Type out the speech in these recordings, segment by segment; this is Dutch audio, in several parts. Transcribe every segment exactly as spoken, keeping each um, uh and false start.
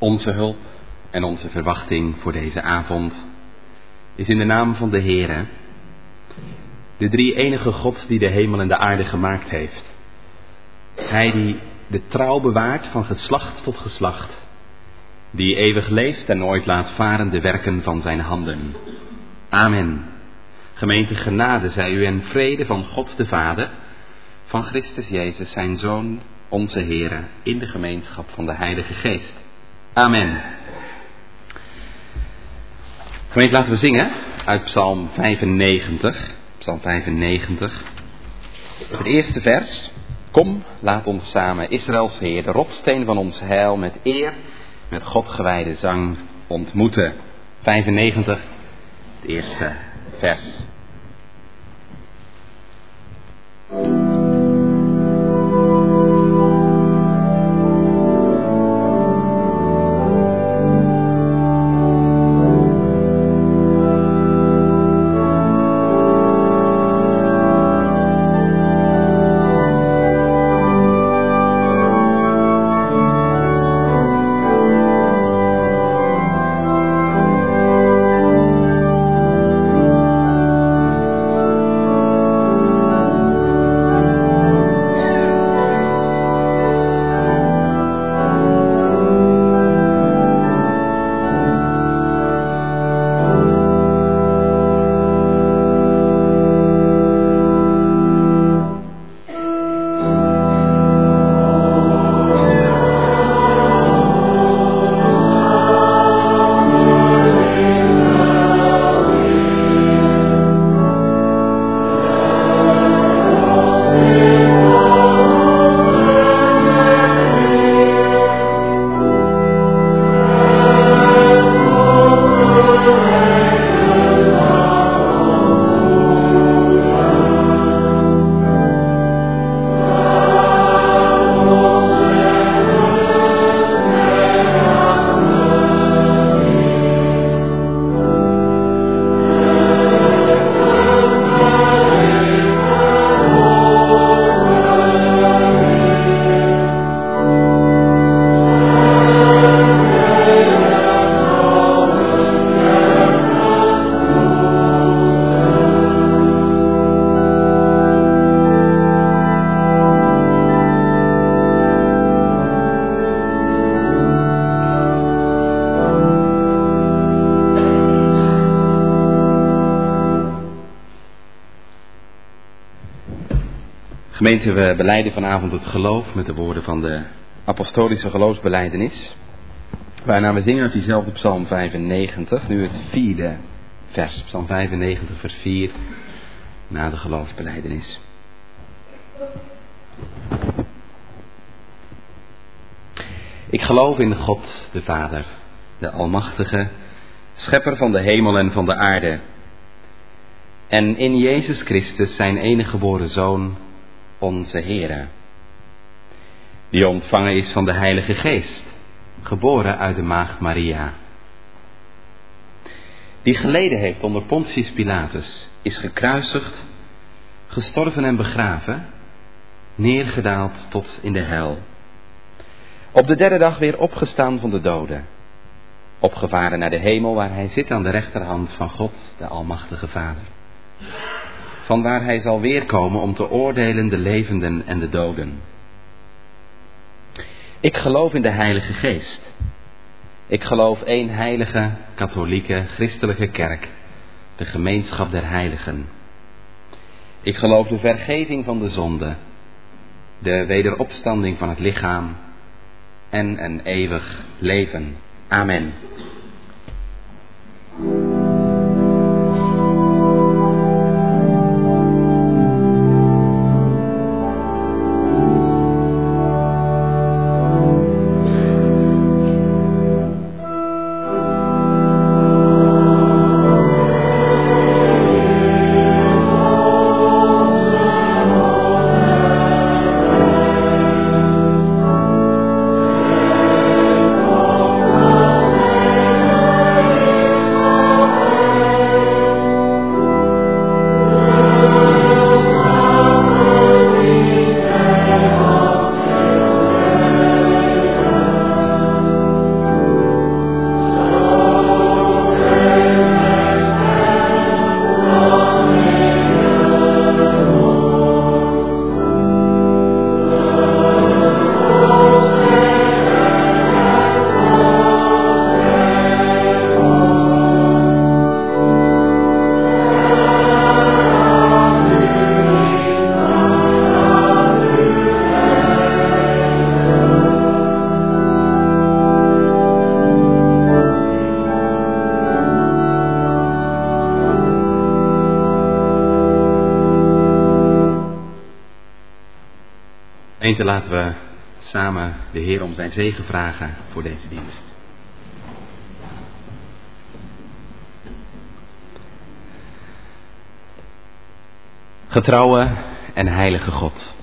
Onze hulp en onze verwachting voor deze avond is in de naam van de Heere, de drie enige God die de hemel en de aarde gemaakt heeft. Hij die de trouw bewaart van geslacht tot geslacht, die eeuwig leeft en nooit laat varen de werken van zijn handen. Amen. Gemeente, genade zij u en vrede van God de Vader, van Christus Jezus zijn Zoon, onze Heere, in de gemeenschap van de Heilige Geest. Amen. Gemeente, laten we zingen uit Psalm vijfennegentig. Psalm vijfennegentig. Het eerste vers. Kom, laat ons samen Israëls Heer, de rotssteen van ons heil, met eer, met God gewijde zang ontmoeten. vijfennegentig, het eerste vers. Gemeente, we belijden vanavond het geloof met de woorden van de apostolische geloofsbelijdenis. Waarna we zingen uit diezelfde Psalm vijfennegentig, nu het vierde vers. Psalm vijfennegentig, vers vier, na de geloofsbelijdenis. Ik geloof in God de Vader, de Almachtige, schepper van de hemel en van de aarde. En in Jezus Christus, zijn enige geboren Zoon, onze Heere, die ontvangen is van de Heilige Geest, geboren uit de maagd Maria, die geleden heeft onder Pontius Pilatus, is gekruisigd, gestorven en begraven, neergedaald tot in de hel, op de derde dag weer opgestaan van de doden, opgevaren naar de hemel, waar hij zit aan de rechterhand van God, de Almachtige Vader, vanwaar hij zal weerkomen om te oordelen de levenden en de doden. Ik geloof in de Heilige Geest. Ik geloof één heilige, katholieke, christelijke kerk, de gemeenschap der heiligen. Ik geloof de vergeving van de zonde, de wederopstanding van het lichaam en een eeuwig leven. Amen. Amen. Gemeente, laten we samen de Heer om zijn zegen vragen voor deze dienst. Getrouwe en heilige God,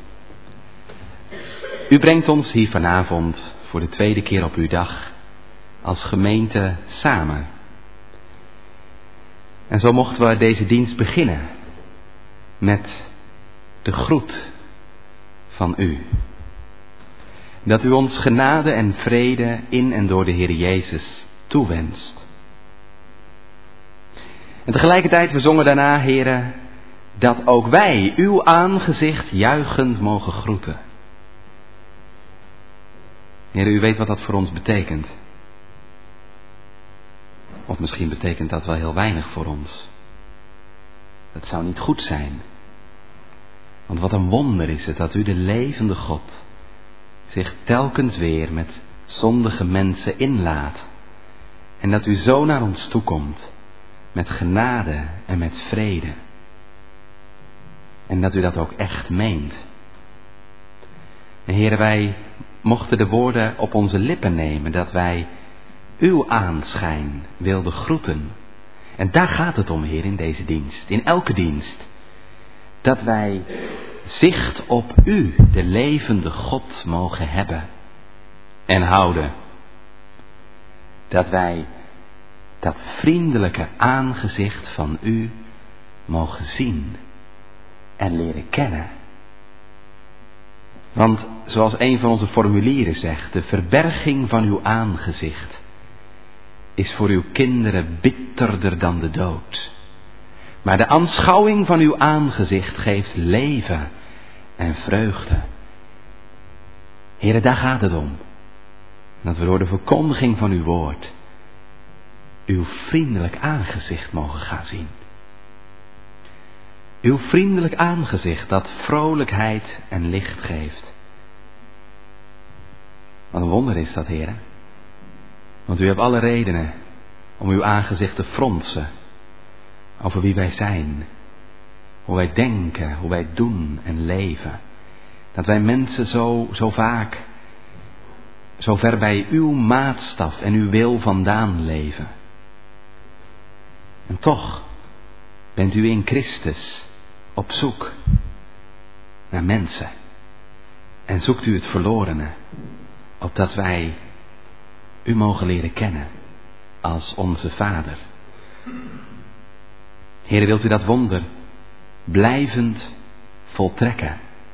u brengt ons hier vanavond voor de tweede keer op uw dag als gemeente samen. En zo mochten we deze dienst beginnen met de groet van u. Dat u ons genade en vrede in en door de Heer Jezus toewenst. En tegelijkertijd, we zongen daarna, Heere, dat ook wij uw aangezicht juichend mogen groeten. Heere, u weet wat dat voor ons betekent. Of misschien betekent dat wel heel weinig voor ons. Dat zou niet goed zijn. Want wat een wonder is het dat u, de levende God, zich telkens weer met zondige mensen inlaat. En dat u zo naar ons toekomt met genade en met vrede. En dat u dat ook echt meent. En Heere, wij mochten de woorden op onze lippen nemen dat wij uw aanschijn wilden groeten. En daar gaat het om, Heer, in deze dienst, in elke dienst. Dat wij zicht op u, de levende God, mogen hebben en houden. Dat wij dat vriendelijke aangezicht van u mogen zien en leren kennen. Want zoals een van onze formulieren zegt, de verberging van uw aangezicht is voor uw kinderen bitterder dan de dood. Maar de aanschouwing van uw aangezicht geeft leven en vreugde. Heere, daar gaat het om. Dat we door de verkondiging van uw woord uw vriendelijk aangezicht mogen gaan zien. Uw vriendelijk aangezicht dat vrolijkheid en licht geeft. Wat een wonder is dat, Heere. Want u hebt alle redenen om uw aangezicht te fronsen over wie wij zijn, hoe wij denken, hoe wij doen en leven. Dat wij mensen zo, zo vaak, zo ver bij uw maatstaf en uw wil vandaan leven. En toch bent u in Christus op zoek naar mensen. En zoekt u het verlorene, opdat wij u mogen leren kennen als onze Vader. Heere, wilt u dat wonder blijvend voltrekken?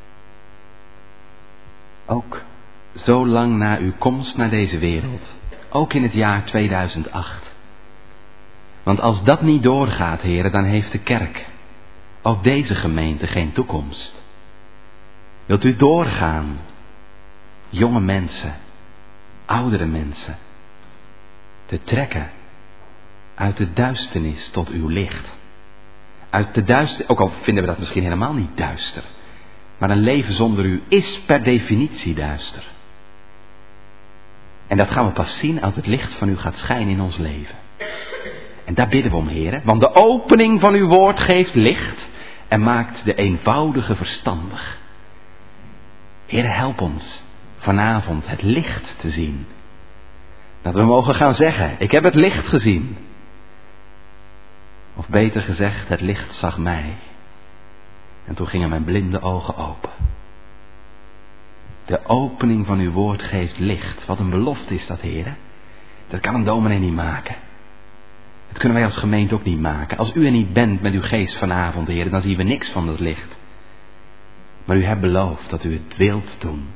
Ook zo lang na uw komst naar deze wereld. Ook in het jaar tweeduizend acht. Want als dat niet doorgaat, Heere, dan heeft de kerk, ook deze gemeente, geen toekomst. Wilt u doorgaan, jonge mensen, oudere mensen, te trekken uit de duisternis tot uw licht. Uit de duister, ook al vinden we dat misschien helemaal niet duister, maar een leven zonder u is per definitie duister. En dat gaan we pas zien als het licht van u gaat schijnen in ons leven. En daar bidden we om, Heere, want de opening van uw woord geeft licht en maakt de eenvoudige verstandig. Heere, help ons vanavond het licht te zien. Dat we mogen gaan zeggen, ik heb het licht gezien. Of beter gezegd, het licht zag mij. En toen gingen mijn blinde ogen open. De opening van uw woord geeft licht. Wat een belofte is dat, Heere. Dat kan een dominee niet maken. Dat kunnen wij als gemeente ook niet maken. Als u er niet bent met uw geest vanavond, Heere, dan zien we niks van dat licht. Maar u hebt beloofd dat u het wilt doen.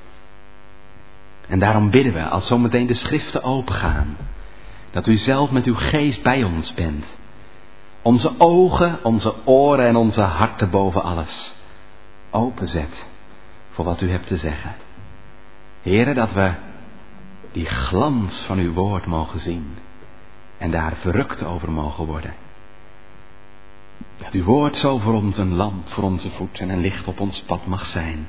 En daarom bidden we, als zometeen de schriften opengaan, dat u zelf met uw geest bij ons bent. Onze ogen, onze oren en onze harten boven alles openzet voor wat u hebt te zeggen. Heere, dat we die glans van uw woord mogen zien en daar verrukt over mogen worden. Dat uw woord zo voor ons een lamp voor onze voet en een licht op ons pad mag zijn.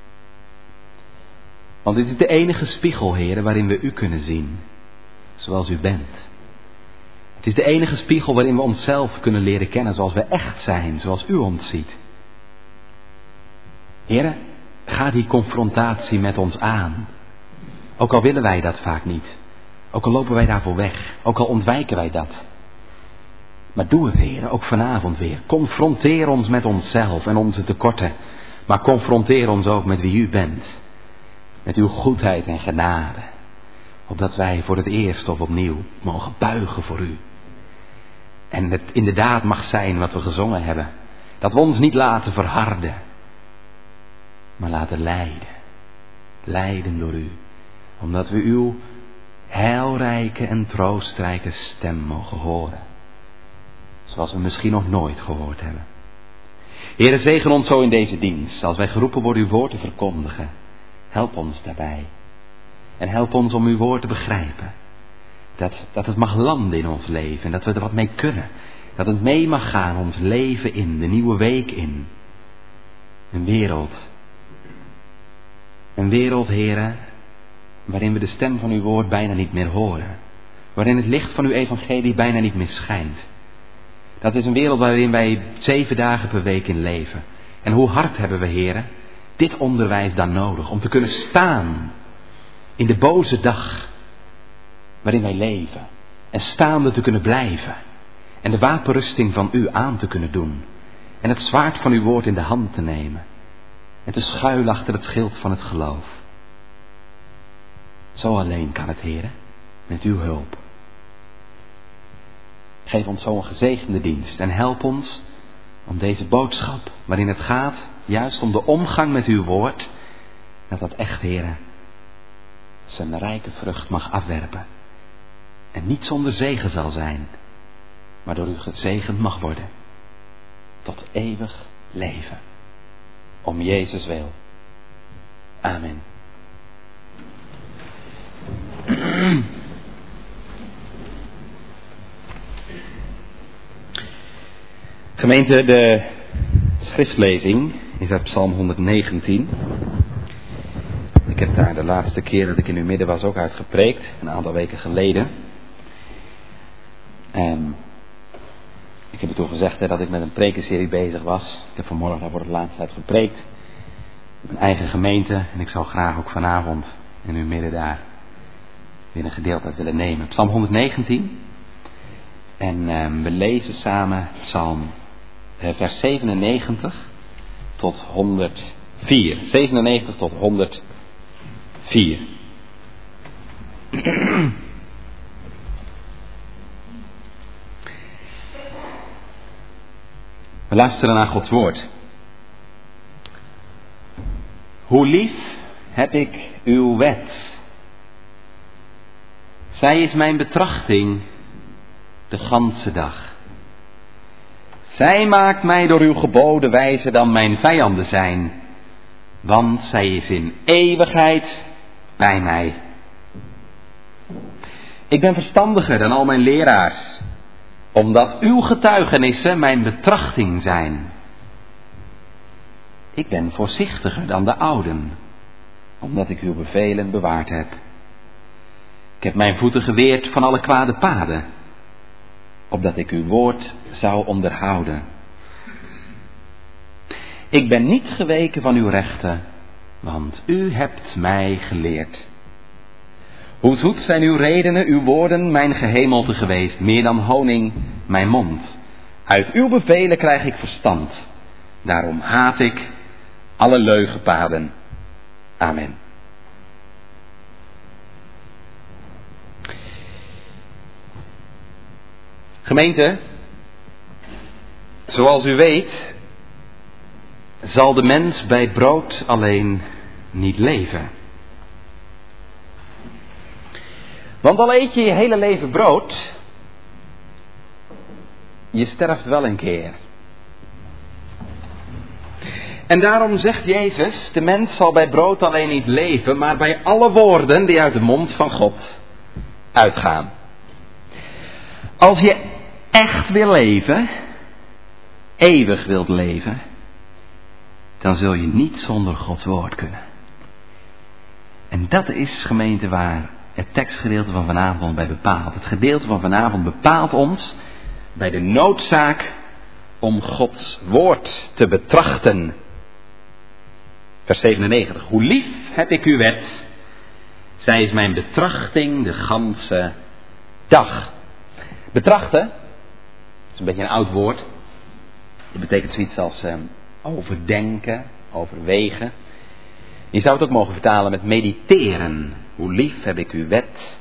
Want dit is de enige spiegel, Heere, waarin we u kunnen zien, zoals u bent. Het is de enige spiegel waarin we onszelf kunnen leren kennen zoals we echt zijn, zoals u ons ziet. Heere, ga die confrontatie met ons aan. Ook al willen wij dat vaak niet. Ook al lopen wij daarvoor weg. Ook al ontwijken wij dat. Maar doe het, Heer, ook vanavond weer. Confronteer ons met onszelf en onze tekorten. Maar confronteer ons ook met wie u bent. Met uw goedheid en genade. Opdat wij voor het eerst of opnieuw mogen buigen voor u. En het inderdaad mag zijn wat we gezongen hebben. Dat we ons niet laten verharden. Maar laten leiden. Leiden door u. Omdat we uw heilrijke en troostrijke stem mogen horen. Zoals we misschien nog nooit gehoord hebben. Heere, zegen ons zo in deze dienst. Als wij geroepen worden uw woord te verkondigen. Help ons daarbij. En help ons om uw woord te begrijpen. Dat, dat het mag landen in ons leven. En dat we er wat mee kunnen. Dat het mee mag gaan ons leven in. De nieuwe week in. Een wereld. Een wereld, Heere. Waarin we de stem van uw woord bijna niet meer horen. Waarin het licht van uw evangelie bijna niet meer schijnt. Dat is een wereld waarin wij zeven dagen per week in leven. En hoe hard hebben we, heren, dit onderwijs dan nodig. Om te kunnen staan in de boze dag waarin wij leven. En staande te kunnen blijven. En de wapenrusting van u aan te kunnen doen. En het zwaard van uw woord in de hand te nemen. En te schuilen achter het schild van het geloof. Zo alleen kan het, heren, met uw hulp. Geef ons zo'n gezegende dienst en help ons om deze boodschap, waarin het gaat juist om de omgang met uw woord, dat dat echt, heren, zijn rijke vrucht mag afwerpen. En niet zonder zegen zal zijn, maar door u gezegend mag worden. Tot eeuwig leven. Om Jezus wil. Amen. Gemeente, de schriftlezing is uit Psalm honderdnegentien. Ik heb daar de laatste keer dat ik in uw midden was ook uit gepreekt, een aantal weken geleden. En ik heb u toen gezegd hè, dat ik met een prekenserie bezig was. Ik heb vanmorgen daar voor het laatst uit gepreekt. Mijn eigen gemeente en ik zou graag ook vanavond in uw midden daar weer een gedeelte uit willen nemen. Psalm honderdnegentien. En um, we lezen samen Psalm uh, vers zevenennegentig tot honderdvier. zevenennegentig tot honderdvier. We luisteren naar Gods woord. Hoe lief heb ik uw wet. Zij is mijn betrachting de ganse dag. Zij maakt mij door uw geboden wijzer dan mijn vijanden zijn, want zij is in eeuwigheid bij mij. Ik ben verstandiger dan al mijn leraars, omdat uw getuigenissen mijn betrachting zijn. Ik ben voorzichtiger dan de ouden, omdat ik uw bevelen bewaard heb. Ik heb mijn voeten geweerd van alle kwade paden, opdat ik uw woord zou onderhouden. Ik ben niet geweken van uw rechten, want u hebt mij geleerd. Hoe zoet zijn uw redenen, uw woorden, mijn gehemelte geweest, meer dan honing, mijn mond. Uit uw bevelen krijg ik verstand, daarom haat ik alle leugenpaden. Amen. Gemeente, zoals u weet, zal de mens bij brood alleen niet leven. Want al eet je je hele leven brood, je sterft wel een keer. En daarom zegt Jezus, de mens zal bij brood alleen niet leven, maar bij alle woorden die uit de mond van God uitgaan. Als je echt wil leven, eeuwig wilt leven, dan zul je niet zonder Gods woord kunnen. En dat is, gemeente, waar het tekstgedeelte van vanavond bij bepaalt. Het gedeelte van vanavond bepaalt ons bij de noodzaak om Gods woord te betrachten. Vers zevenennegentig. Hoe lief heb ik uw wet. Zij is mijn betrachting de ganse dag. Betrachten, dat is een beetje een oud woord. Het betekent zoiets als eh, overdenken, overwegen. Je zou het ook mogen vertalen met mediteren. Hoe lief heb ik uw wet.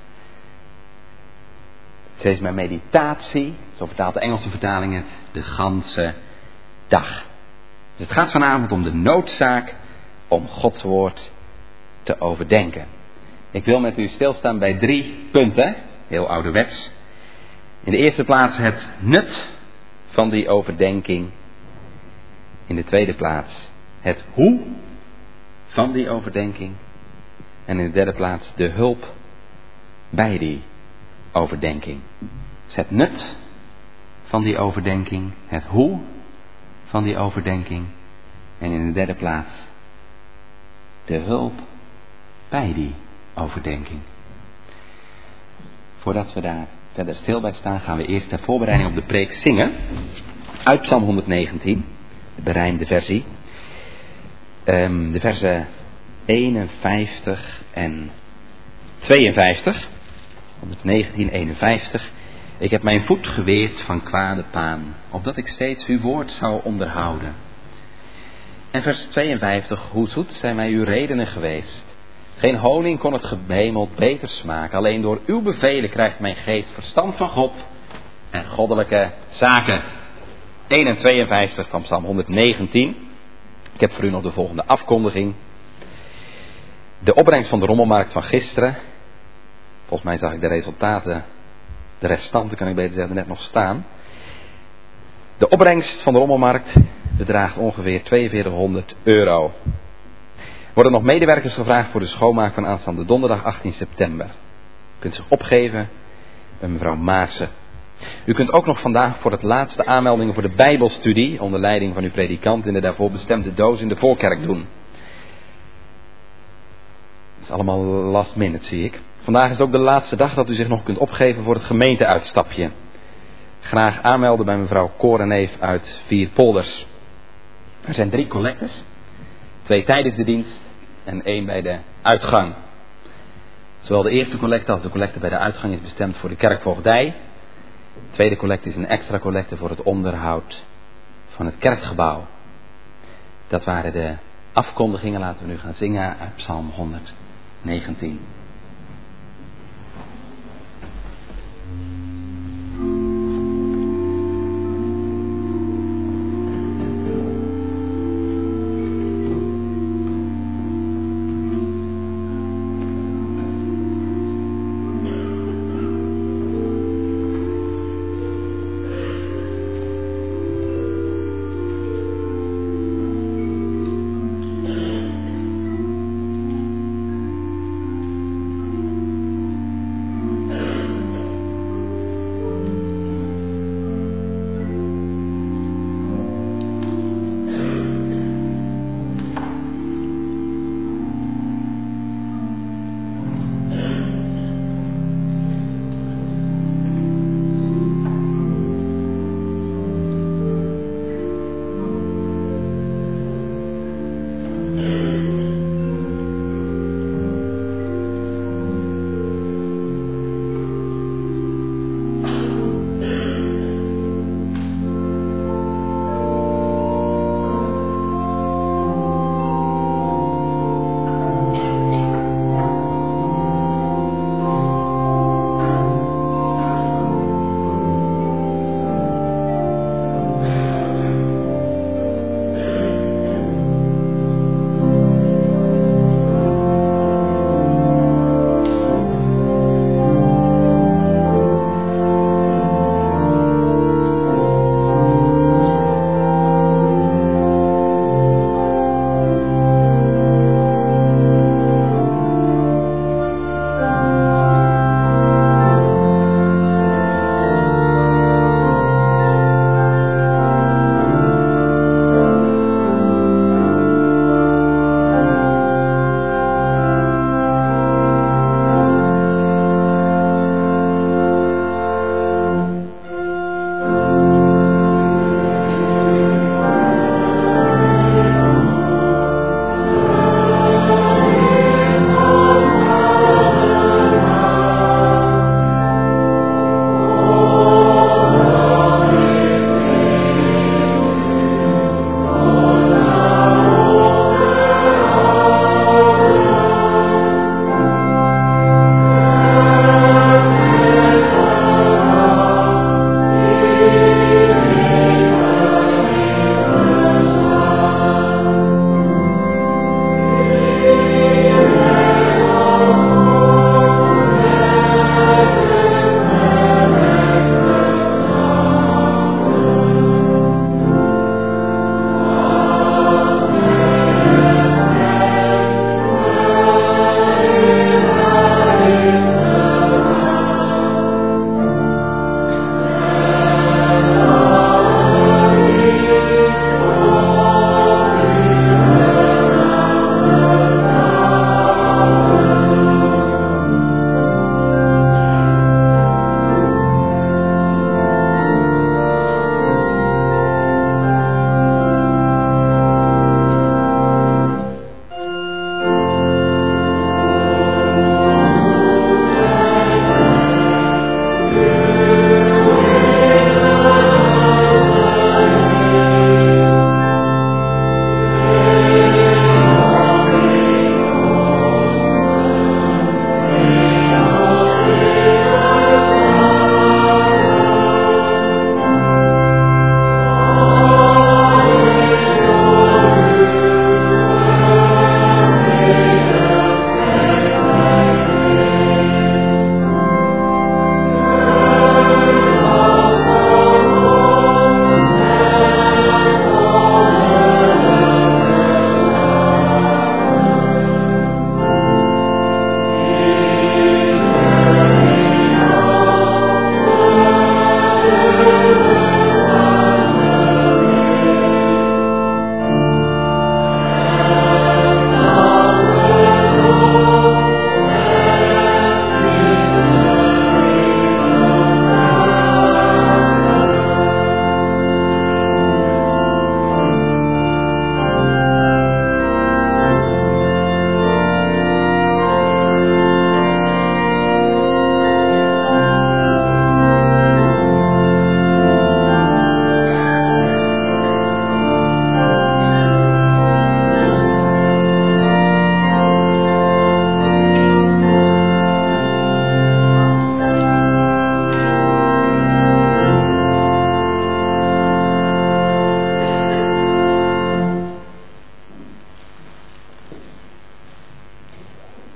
Zij is mijn meditatie. Zo vertaalt de Engelse vertaling het. De ganse dag. Dus het gaat vanavond om de noodzaak om Gods woord te overdenken. Ik wil met u stilstaan bij drie punten. Heel ouderwets. In de eerste plaats het nut van die overdenking. In de tweede plaats het hoe van die overdenking. En in de derde plaats de hulp bij die overdenking. Dus het nut van die overdenking. Het hoe van die overdenking. En in de derde plaats de hulp bij die overdenking. Voordat we daar verder stil bij staan, gaan we eerst ter voorbereiding op de preek zingen. Uit Psalm honderdnegentien, de berijmde versie. Um, de versen eenenvijftig en tweeënvijftig. honderdnegentien, eenenvijftig. Ik heb mijn voet geweerd van kwade paan, opdat ik steeds uw woord zou onderhouden. En vers tweeënvijftig. Hoe zoet zijn mij uw redenen geweest. Geen honing kon het gehemeld beter smaken. Alleen door uw bevelen krijgt mijn geest verstand van God en goddelijke zaken. één en tweeënvijftig van Psalm honderdnegentien. Ik heb voor u nog de volgende afkondiging. De opbrengst van de rommelmarkt van gisteren. Volgens mij zag ik de resultaten, de restanten kan ik beter zeggen, net nog staan. De opbrengst van de rommelmarkt bedraagt ongeveer tweeënveertighonderd euro. Er worden nog medewerkers gevraagd voor de schoonmaak van aanstaande donderdag achttien september. U kunt zich opgeven bij mevrouw Maassen. U kunt ook nog vandaag voor het laatste aanmeldingen voor de Bijbelstudie onder leiding van uw predikant in de daarvoor bestemde doos in de voorkerk doen. Dat is allemaal last minute, zie ik. Vandaag is ook de laatste dag dat u zich nog kunt opgeven voor het gemeenteuitstapje. Graag aanmelden bij mevrouw Koreneef uit Vierpolders. Er zijn drie collectes. Twee tijdens de dienst en één bij de uitgang. Zowel de eerste collecte als de collecte bij de uitgang is bestemd voor de kerkvoogdij. De tweede collecte is een extra collecte voor het onderhoud van het kerkgebouw. Dat waren de afkondigingen. Laten we nu gaan zingen uit Psalm honderdnegentien.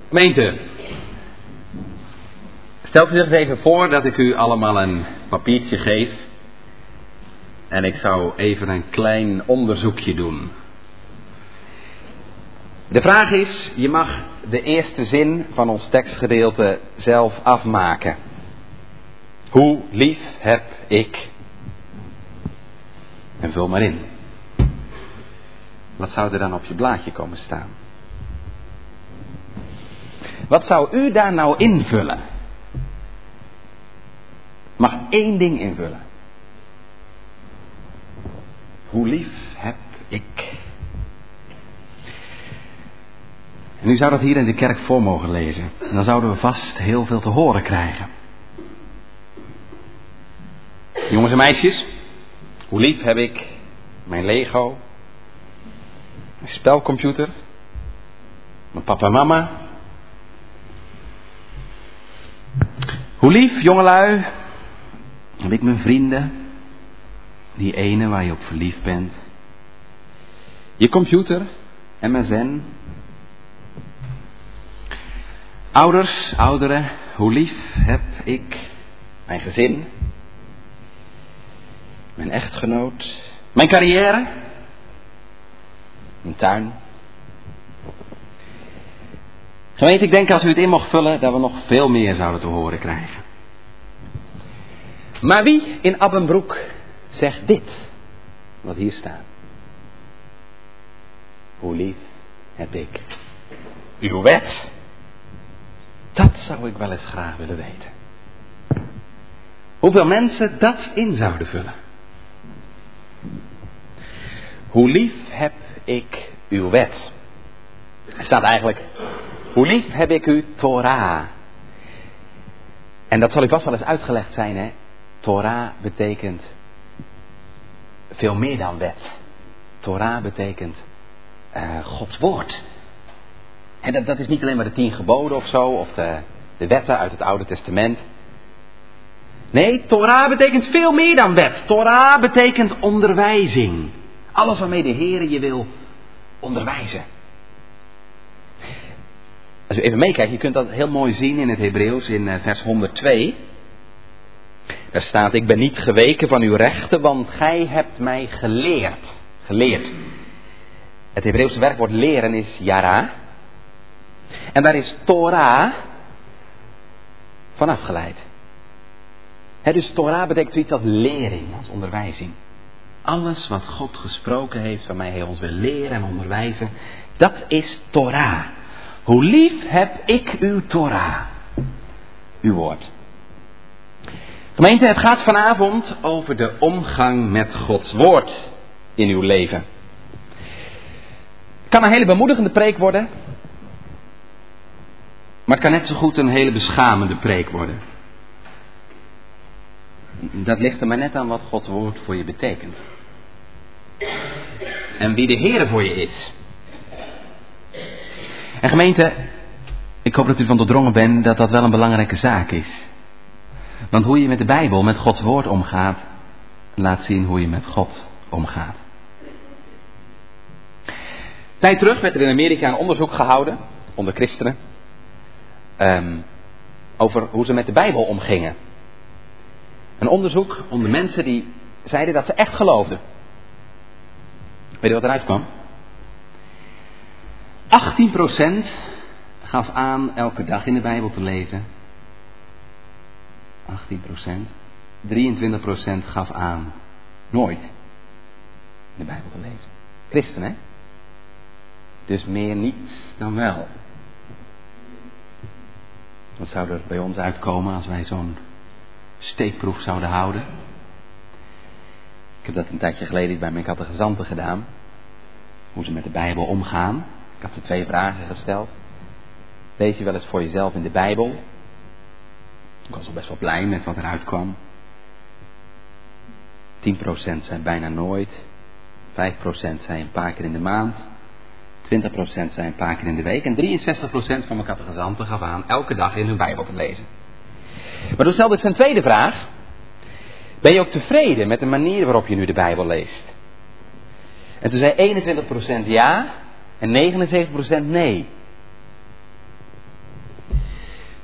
Gemeente, stelt u zich even voor dat ik u allemaal een papiertje geef en ik zou even een klein onderzoekje doen. De vraag is, je mag de eerste zin van ons tekstgedeelte zelf afmaken. Hoe lief heb ik? En vul maar in. Wat zou er dan op je blaadje komen staan? Wat zou u daar nou invullen? Mag één ding invullen. Hoe lief heb ik? En u zou dat hier in de kerk voor mogen lezen. En dan zouden we vast heel veel te horen krijgen. Jongens en meisjes, hoe lief heb ik mijn Lego, mijn spelcomputer, mijn papa en mama. Hoe lief, jongelui, heb ik mijn vrienden, die ene waar je op verliefd bent, je computer, M S N. Ouders, ouderen, hoe lief heb ik mijn gezin, mijn echtgenoot, mijn carrière, mijn tuin. Gemeente, ik denk als u het in mocht vullen, dat we nog veel meer zouden te horen krijgen. Maar wie in Abbenbroek zegt dit, wat hier staat? Hoe lief heb ik uw wet? Dat zou ik wel eens graag willen weten. Hoeveel mensen dat in zouden vullen. Hoe lief heb ik uw wet? Er staat eigenlijk, hoe lief heb ik uw Torah? En dat zal u vast wel eens uitgelegd zijn, hè? Torah betekent veel meer dan wet. Torah betekent uh, Gods woord. En dat, dat is niet alleen maar de tien geboden of zo, of de, de wetten uit het Oude Testament. Nee, Torah betekent veel meer dan wet. Torah betekent onderwijzing. Alles waarmee de Heere je wil onderwijzen. Als u even meekijkt, je kunt dat heel mooi zien in het Hebreeuws in vers honderdtwee. Daar staat, ik ben niet geweken van uw rechten, want gij hebt mij geleerd. Geleerd. Het Hebreeuwse werkwoord leren is yara. En daar is Torah van afgeleid. He, dus Torah betekent zoiets als lering, als onderwijzing. Alles wat God gesproken heeft, waarmee hij ons wil leren en onderwijzen, dat is Torah. Hoe lief heb ik uw Torah, uw woord. Gemeente, het gaat vanavond over de omgang met Gods woord in uw leven. Het kan een hele bemoedigende preek worden, maar het kan net zo goed een hele beschamende preek worden. Dat ligt er maar net aan wat Gods woord voor je betekent. En wie de Heere voor je is. En gemeente, ik hoop dat u ervan doordrongen bent dat dat wel een belangrijke zaak is. Want hoe je met de Bijbel, met Gods woord omgaat, laat zien hoe je met God omgaat. Tijd terug werd er in Amerika een onderzoek gehouden, onder christenen, um, over hoe ze met de Bijbel omgingen. Een onderzoek onder mensen die zeiden dat ze echt geloofden. Weet je wat eruit kwam? achttien procent gaf aan elke dag in de Bijbel te lezen. achttien procent. drieëntwintig procent gaf aan nooit in de Bijbel te lezen. Christen, hè? Dus meer niet dan wel. Wat zou er bij ons uitkomen als wij zo'n steekproef zouden houden? Ik heb dat een tijdje geleden bij mijn catechizanten gedaan. Hoe ze met de Bijbel omgaan. Ik had ze twee vragen gesteld. Lees je wel eens voor jezelf in de Bijbel? Ik was al best wel blij met wat eruit kwam. tien procent zei bijna nooit. vijf procent zei een paar keer in de maand. twintig procent zei een paar keer in de week. En drieënzestig procent van mijn catechizanten gaf aan elke dag in hun Bijbel te lezen. Maar toen stelde ik zijn tweede vraag. Ben je ook tevreden met de manier waarop je nu de Bijbel leest? En toen zei eenentwintig procent ja en negenenzeventig procent nee.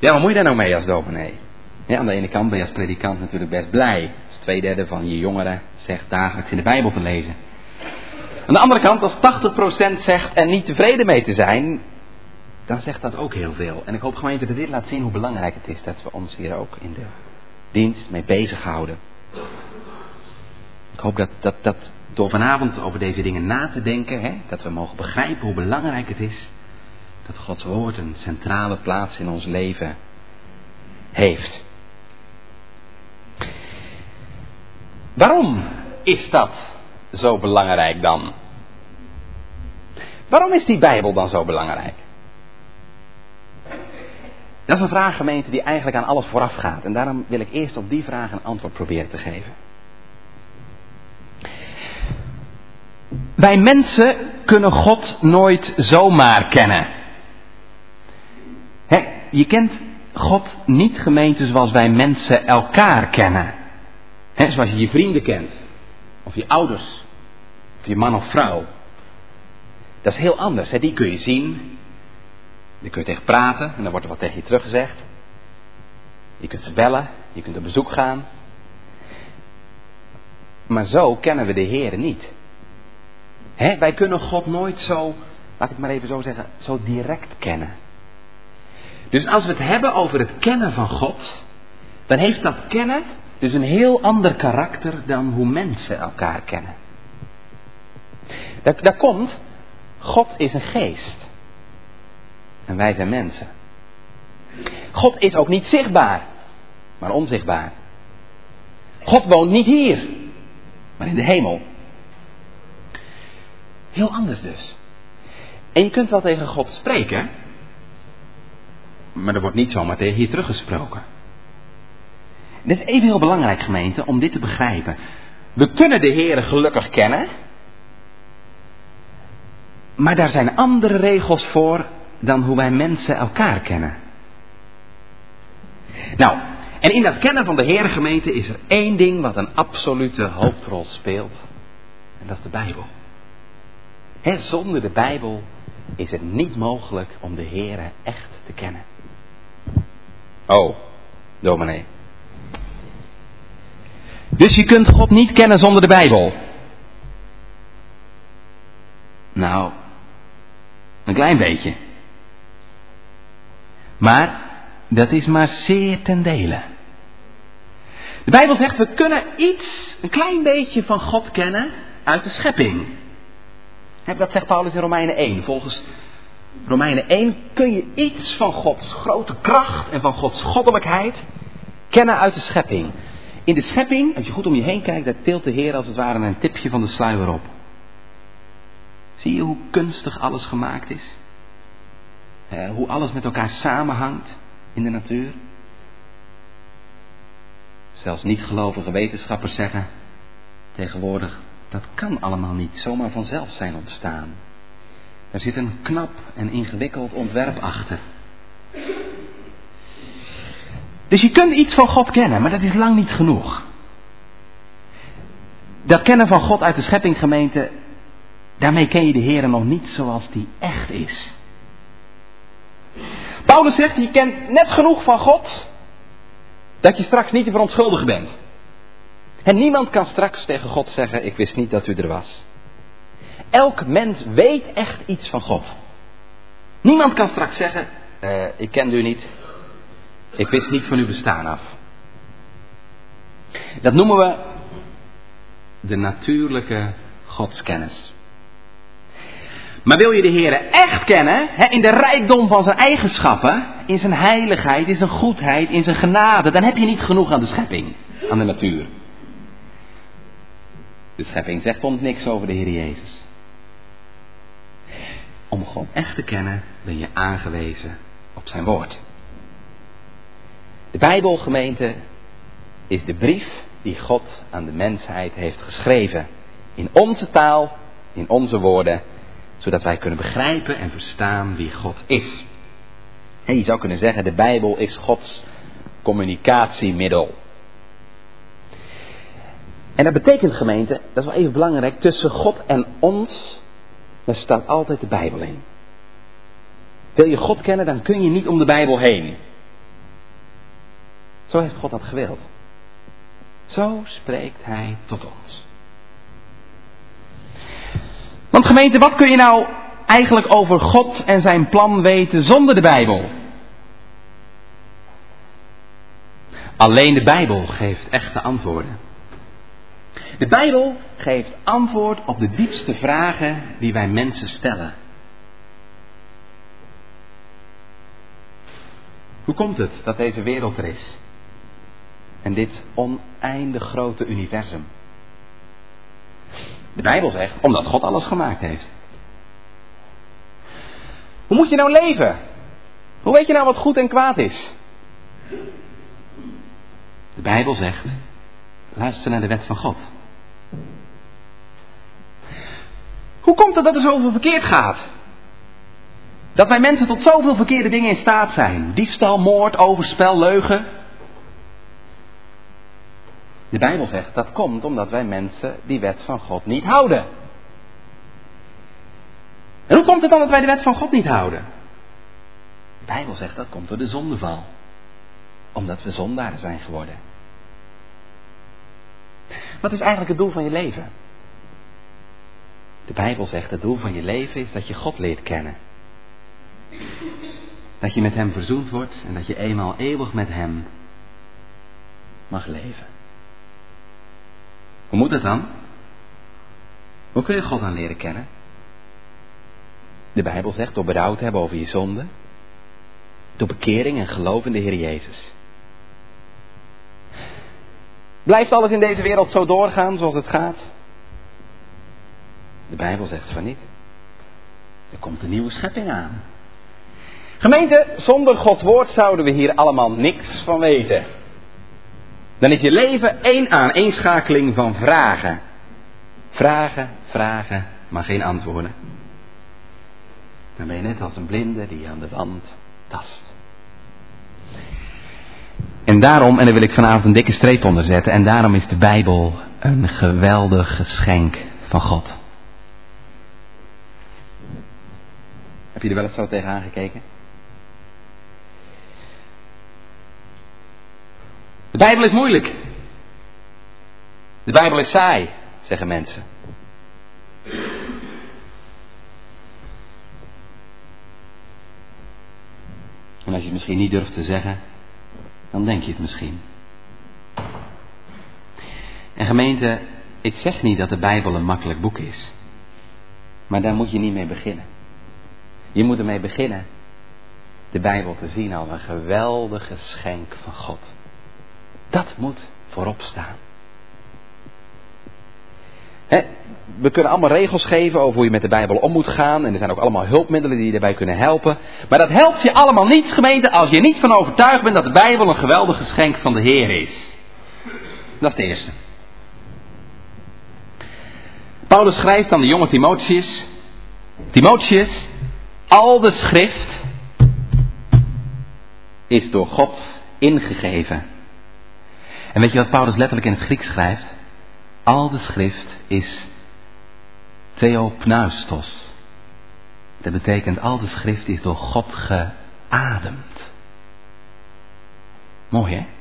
Ja, wat moet je daar nou mee als dominee? Ja, aan de ene kant ben je als predikant natuurlijk best blij. Als twee derde van je jongeren zegt dagelijks in de Bijbel te lezen. Aan de andere kant, als tachtig procent zegt er niet tevreden mee te zijn, dan zegt dat ook heel veel. En ik hoop gemeente dat dit laat zien hoe belangrijk het is dat we ons hier ook in de dienst mee bezighouden. Ik hoop dat, dat, dat door vanavond over deze dingen na te denken, hè, dat we mogen begrijpen hoe belangrijk het is dat Gods woord een centrale plaats in ons leven heeft. Waarom is dat zo belangrijk dan? Waarom is die Bijbel dan zo belangrijk? Dat is een vraag, gemeente, die eigenlijk aan alles vooraf gaat. En daarom wil ik eerst op die vraag een antwoord proberen te geven. Wij mensen kunnen God nooit zomaar kennen. He, je kent God niet, gemeente, zoals wij mensen elkaar kennen. He, zoals je je vrienden kent. Of je ouders. Of je man of vrouw. Dat is heel anders. He. Die kun je zien. Daar kun je tegen praten. En dan wordt er wat tegen je teruggezegd. Je kunt ze bellen. Je kunt op bezoek gaan. Maar zo kennen we de Heere niet. He, wij kunnen God nooit zo, laat ik maar even zo zeggen, zo direct kennen. Dus als we het hebben over het kennen van God, dan heeft dat kennen dus een heel ander karakter dan hoe mensen elkaar kennen. Dat, dat komt, God is een geest. En wij zijn mensen. God is ook niet zichtbaar, maar onzichtbaar. God woont niet hier, maar in de hemel. Heel anders dus. En je kunt wel tegen God spreken, maar er wordt niet zomaar tegen je teruggesproken. Het is even heel belangrijk, gemeente, om dit te begrijpen. We kunnen de Heere gelukkig kennen, maar daar zijn andere regels voor dan hoe wij mensen elkaar kennen. Nou, en in dat kennen van de Heere, gemeente, is er één ding wat een absolute hoofdrol speelt. En dat is de Bijbel. He, zonder de Bijbel is het niet mogelijk om de Heere echt te kennen. Oh, dominee. Dus je kunt God niet kennen zonder de Bijbel? Nou, een klein beetje. Maar dat is maar zeer ten dele. De Bijbel zegt, we kunnen iets, een klein beetje van God kennen uit de schepping. Dat zegt Paulus in Romeinen één. Volgens Romeinen één kun je iets van Gods grote kracht en van Gods goddelijkheid kennen uit de schepping. In de schepping, als je goed om je heen kijkt, daar tilt de Heer als het ware een tipje van de sluier op. Zie je hoe kunstig alles gemaakt is? Eh, hoe alles met elkaar samenhangt in de natuur? Zelfs niet-gelovige wetenschappers zeggen tegenwoordig, dat kan allemaal niet zomaar vanzelf zijn ontstaan. Er zit een knap en ingewikkeld ontwerp achter. Dus je kunt iets van God kennen, maar dat is lang niet genoeg. Dat kennen van God uit de schepping, gemeente, daarmee ken je de Heere nog niet zoals die echt is. Paulus zegt, je kent net genoeg van God, dat je straks niet te verontschuldigen bent. En niemand kan straks tegen God zeggen, ik wist niet dat u er was. Elk mens weet echt iets van God. Niemand kan straks zeggen, uh, ik kende u niet. Ik wist niet van uw bestaan af. Dat noemen we de natuurlijke godskennis. Maar wil je de Heere echt kennen, hè, in de rijkdom van zijn eigenschappen, in zijn heiligheid, in zijn goedheid, in zijn genade, dan heb je niet genoeg aan de schepping, aan de natuur. De schepping zegt ons niks over de Heer Jezus. Om God echt te kennen ben je aangewezen op zijn woord. De Bijbel, gemeente, is de brief die God aan de mensheid heeft geschreven. In onze taal, in onze woorden, zodat wij kunnen begrijpen en verstaan wie God is. En je zou kunnen zeggen, de Bijbel is Gods communicatiemiddel. En dat betekent, gemeente, dat is wel even belangrijk, tussen God en ons, daar staat altijd de Bijbel in. Wil je God kennen, dan kun je niet om de Bijbel heen. Zo heeft God dat gewild. Zo spreekt Hij tot ons. Want gemeente, wat kun je nou eigenlijk over God en zijn plan weten zonder de Bijbel? Alleen de Bijbel geeft echte antwoorden. De Bijbel geeft antwoord op de diepste vragen die wij mensen stellen. Hoe komt het dat deze wereld er is? En dit oneindig grote universum? De Bijbel zegt, omdat God alles gemaakt heeft. Hoe moet je nou leven? Hoe weet je nou wat goed en kwaad is? De Bijbel zegt, luister naar de wet van God. Hoe komt het dat er zoveel verkeerd gaat? Dat wij mensen tot zoveel verkeerde dingen in staat zijn. Diefstal, moord, overspel, leugen. De Bijbel zegt, dat komt omdat wij mensen die wet van God niet houden. En hoe komt het dan dat wij de wet van God niet houden? De Bijbel zegt, dat komt door de zondeval. Omdat we zondaren zijn geworden. Wat is eigenlijk het doel van je leven? De Bijbel zegt, het doel van je leven is dat je God leert kennen. Dat je met Hem verzoend wordt en dat je eenmaal eeuwig met Hem mag leven. Hoe moet dat dan? Hoe kun je God dan leren kennen? De Bijbel zegt door berouw te hebben over je zonde. Door bekering en geloof in de Heer Jezus. Blijft alles in deze wereld zo doorgaan zoals het gaat? De Bijbel zegt van niet. Er komt een nieuwe schepping aan. Gemeente, zonder Gods woord zouden we hier allemaal niks van weten. Dan is je leven één aaneenschakeling van vragen. Vragen, vragen, maar geen antwoorden. Dan ben je net als een blinde die aan de wand tast. En daarom, en daar wil ik vanavond een dikke streep onder zetten, en daarom is de Bijbel een geweldig geschenk van God. Heb je er wel eens zo tegenaan gekeken? De Bijbel is moeilijk. De Bijbel is saai, zeggen mensen. En als je het misschien niet durft te zeggen, dan denk je het misschien. En gemeente, ik zeg niet dat de Bijbel een makkelijk boek is. Maar daar moet je niet mee beginnen. Je moet ermee beginnen de Bijbel te zien als een geweldig geschenk van God. Dat moet voorop staan. He, we kunnen allemaal regels geven over hoe je met de Bijbel om moet gaan. En er zijn ook allemaal hulpmiddelen die je daarbij kunnen helpen. Maar dat helpt je allemaal niet, gemeente, als je niet van overtuigd bent dat de Bijbel een geweldig geschenk van de Heer is. Dat is het eerste. Paulus schrijft aan de jonge Timotheus. Timotheus, al de schrift is door God ingegeven. En weet je wat Paulus letterlijk in het Grieks schrijft? Al de schrift is theopneustos. Dat betekent al de schrift is door God geademd. Mooi hè?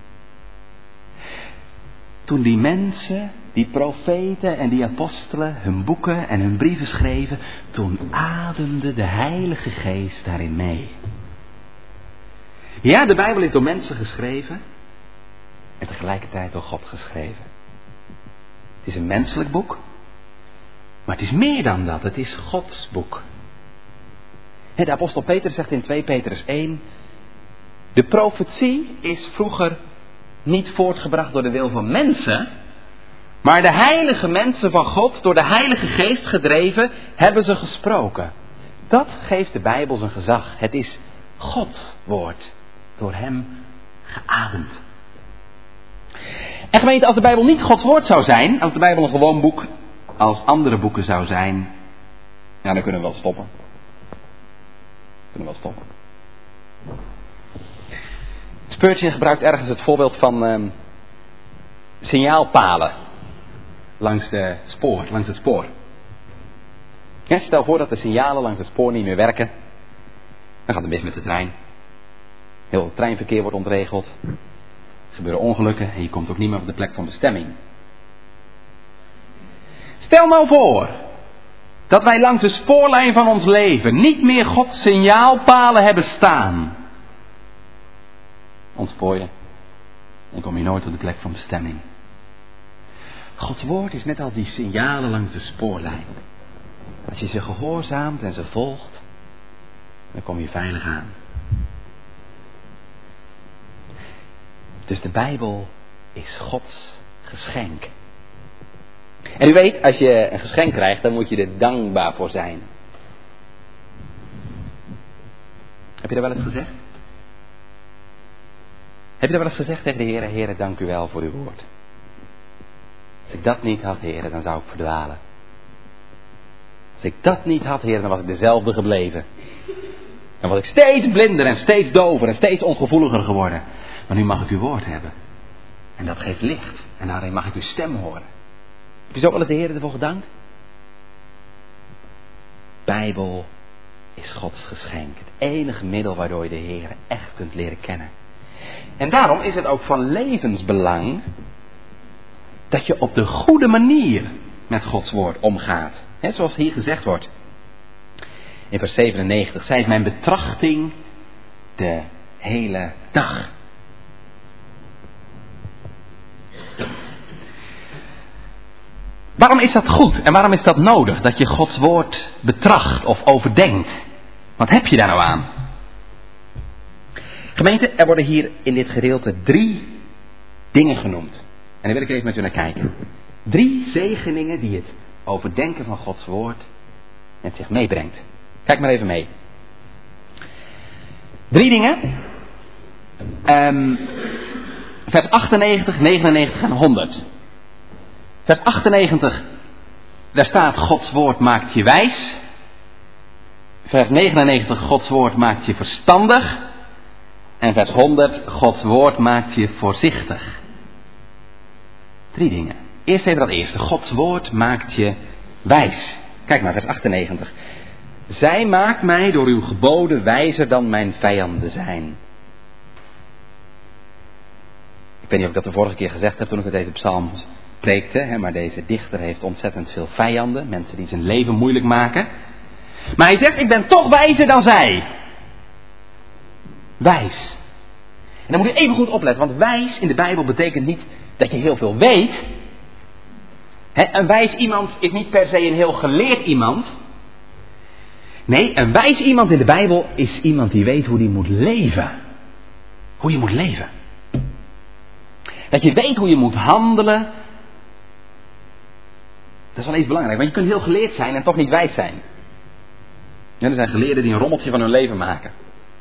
Toen die mensen, die profeten en die apostelen hun boeken en hun brieven schreven, toen ademde de Heilige Geest daarin mee. Ja, de Bijbel is door mensen geschreven en tegelijkertijd door God geschreven. Het is een menselijk boek, maar het is meer dan dat. Het is Gods boek. De apostel Petrus zegt in twee Petrus één, de profetie is vroeger niet voortgebracht door de wil van mensen, maar de heilige mensen van God, door de Heilige Geest gedreven, hebben ze gesproken. Dat geeft de Bijbel zijn gezag. Het is Gods woord, door hem geademd. En gemeente, als de Bijbel niet Gods woord zou zijn, als de Bijbel een gewoon boek als andere boeken zou zijn, ja, dan kunnen we wel stoppen. We kunnen wel stoppen. Spurgeon gebruikt ergens het voorbeeld van um, signaalpalen langs, de spoor, langs het spoor. Ja, stel voor dat de signalen langs het spoor niet meer werken. Dan gaat het mis met de trein. Heel het treinverkeer wordt ontregeld. Er gebeuren ongelukken en je komt ook niet meer op de plek van bestemming. Stel nou voor dat wij langs de spoorlijn van ons leven niet meer Gods signaalpalen hebben staan. Ontspoor je en kom je nooit op de plek van bestemming. Gods woord is net als die signalen langs de spoorlijn. Als je ze gehoorzaamt en ze volgt, dan kom je veilig aan. Dus de Bijbel is Gods geschenk. En u weet, als je een geschenk krijgt, dan moet je er dankbaar voor zijn. Heb je dat wel eens gezegd? Heb je dat wel eens gezegd tegen de Heer? Heer, dank u wel voor uw woord. Als ik dat niet had, Heer, dan zou ik verdwalen. Als ik dat niet had, Heer, dan was ik dezelfde gebleven. Dan was ik steeds blinder en steeds dover en steeds ongevoeliger geworden. Maar nu mag ik uw woord hebben. En dat geeft licht. En daarin mag ik uw stem horen. Heb je zo wel eens de Heer ervoor gedankt? Bijbel is Gods geschenk. Het enige middel waardoor je de Heer echt kunt leren kennen. En daarom is het ook van levensbelang dat je op de goede manier met Gods woord omgaat. He, zoals hier gezegd wordt. In vers zevenennegentig. Zij is mijn betrachting de hele dag. Waarom is dat goed en waarom is dat nodig? Dat je Gods woord betracht of overdenkt. Wat heb je daar nou aan? Gemeente, er worden hier in dit gedeelte drie dingen genoemd. En daar wil ik even met u naar kijken. Drie zegeningen die het overdenken van Gods woord met zich meebrengt. Kijk maar even mee. Drie dingen. Um, vers achtennegentig, negenennegentig en honderd. Vers achtennegentig, daar staat Gods woord maakt je wijs. Vers negenennegentig, Gods woord maakt je verstandig. En vers honderd, Gods woord maakt je voorzichtig. Drie dingen. Eerst even dat eerste. Gods woord maakt je wijs. Kijk maar, vers achtennegentig. Zij maakt mij door uw geboden wijzer dan mijn vijanden zijn. Ik weet niet of ik dat de vorige keer gezegd heb toen ik met deze psalm preekte. Hè, maar deze dichter heeft ontzettend veel vijanden. Mensen die zijn leven moeilijk maken. Maar hij zegt, ik ben toch wijzer dan zij. Wijs. En dan moet je even goed opletten. Want wijs in de Bijbel betekent niet dat je heel veel weet. He, een wijs iemand is niet per se een heel geleerd iemand. Nee, een wijs iemand in de Bijbel is iemand die weet hoe die moet leven. Hoe je moet leven. Dat je weet hoe je moet handelen. Dat is wel eens belangrijk. Want je kunt heel geleerd zijn en toch niet wijs zijn. Ja, er zijn geleerden die een rommeltje van hun leven maken.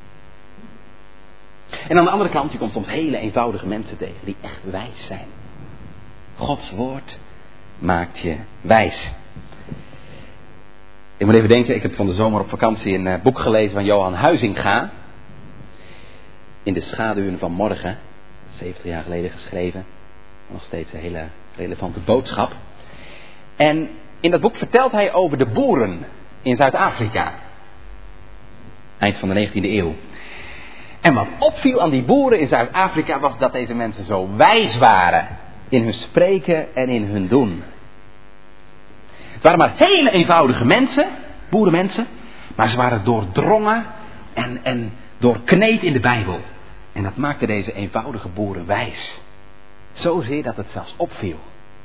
En aan de andere kant, je komt soms hele eenvoudige mensen tegen die echt wijs zijn. Gods woord maakt je wijs. Ik moet even denken, ik heb van de zomer op vakantie een uh, boek gelezen van Johan Huizinga. In de schaduwen van morgen. zeventig jaar geleden geschreven. Nog steeds een hele relevante boodschap. En in dat boek vertelt hij over de boeren in Zuid-Afrika. Eind van de negentiende eeuw. En wat opviel aan die boeren in Zuid-Afrika was dat deze mensen zo wijs waren. In hun spreken en in hun doen. Het waren maar hele eenvoudige mensen, boerenmensen. Maar ze waren doordrongen en, en doorkneed in de Bijbel. En dat maakte deze eenvoudige boeren wijs. Zozeer dat het zelfs opviel.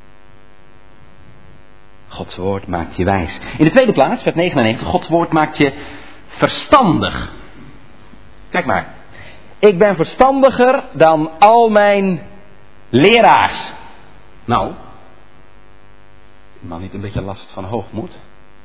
Gods woord maakt je wijs. In de tweede plaats, vers negenennegentig, Gods woord maakt je verstandig. Kijk maar. Ik ben verstandiger dan al mijn leraars. Nou, man niet een beetje last van hoogmoed?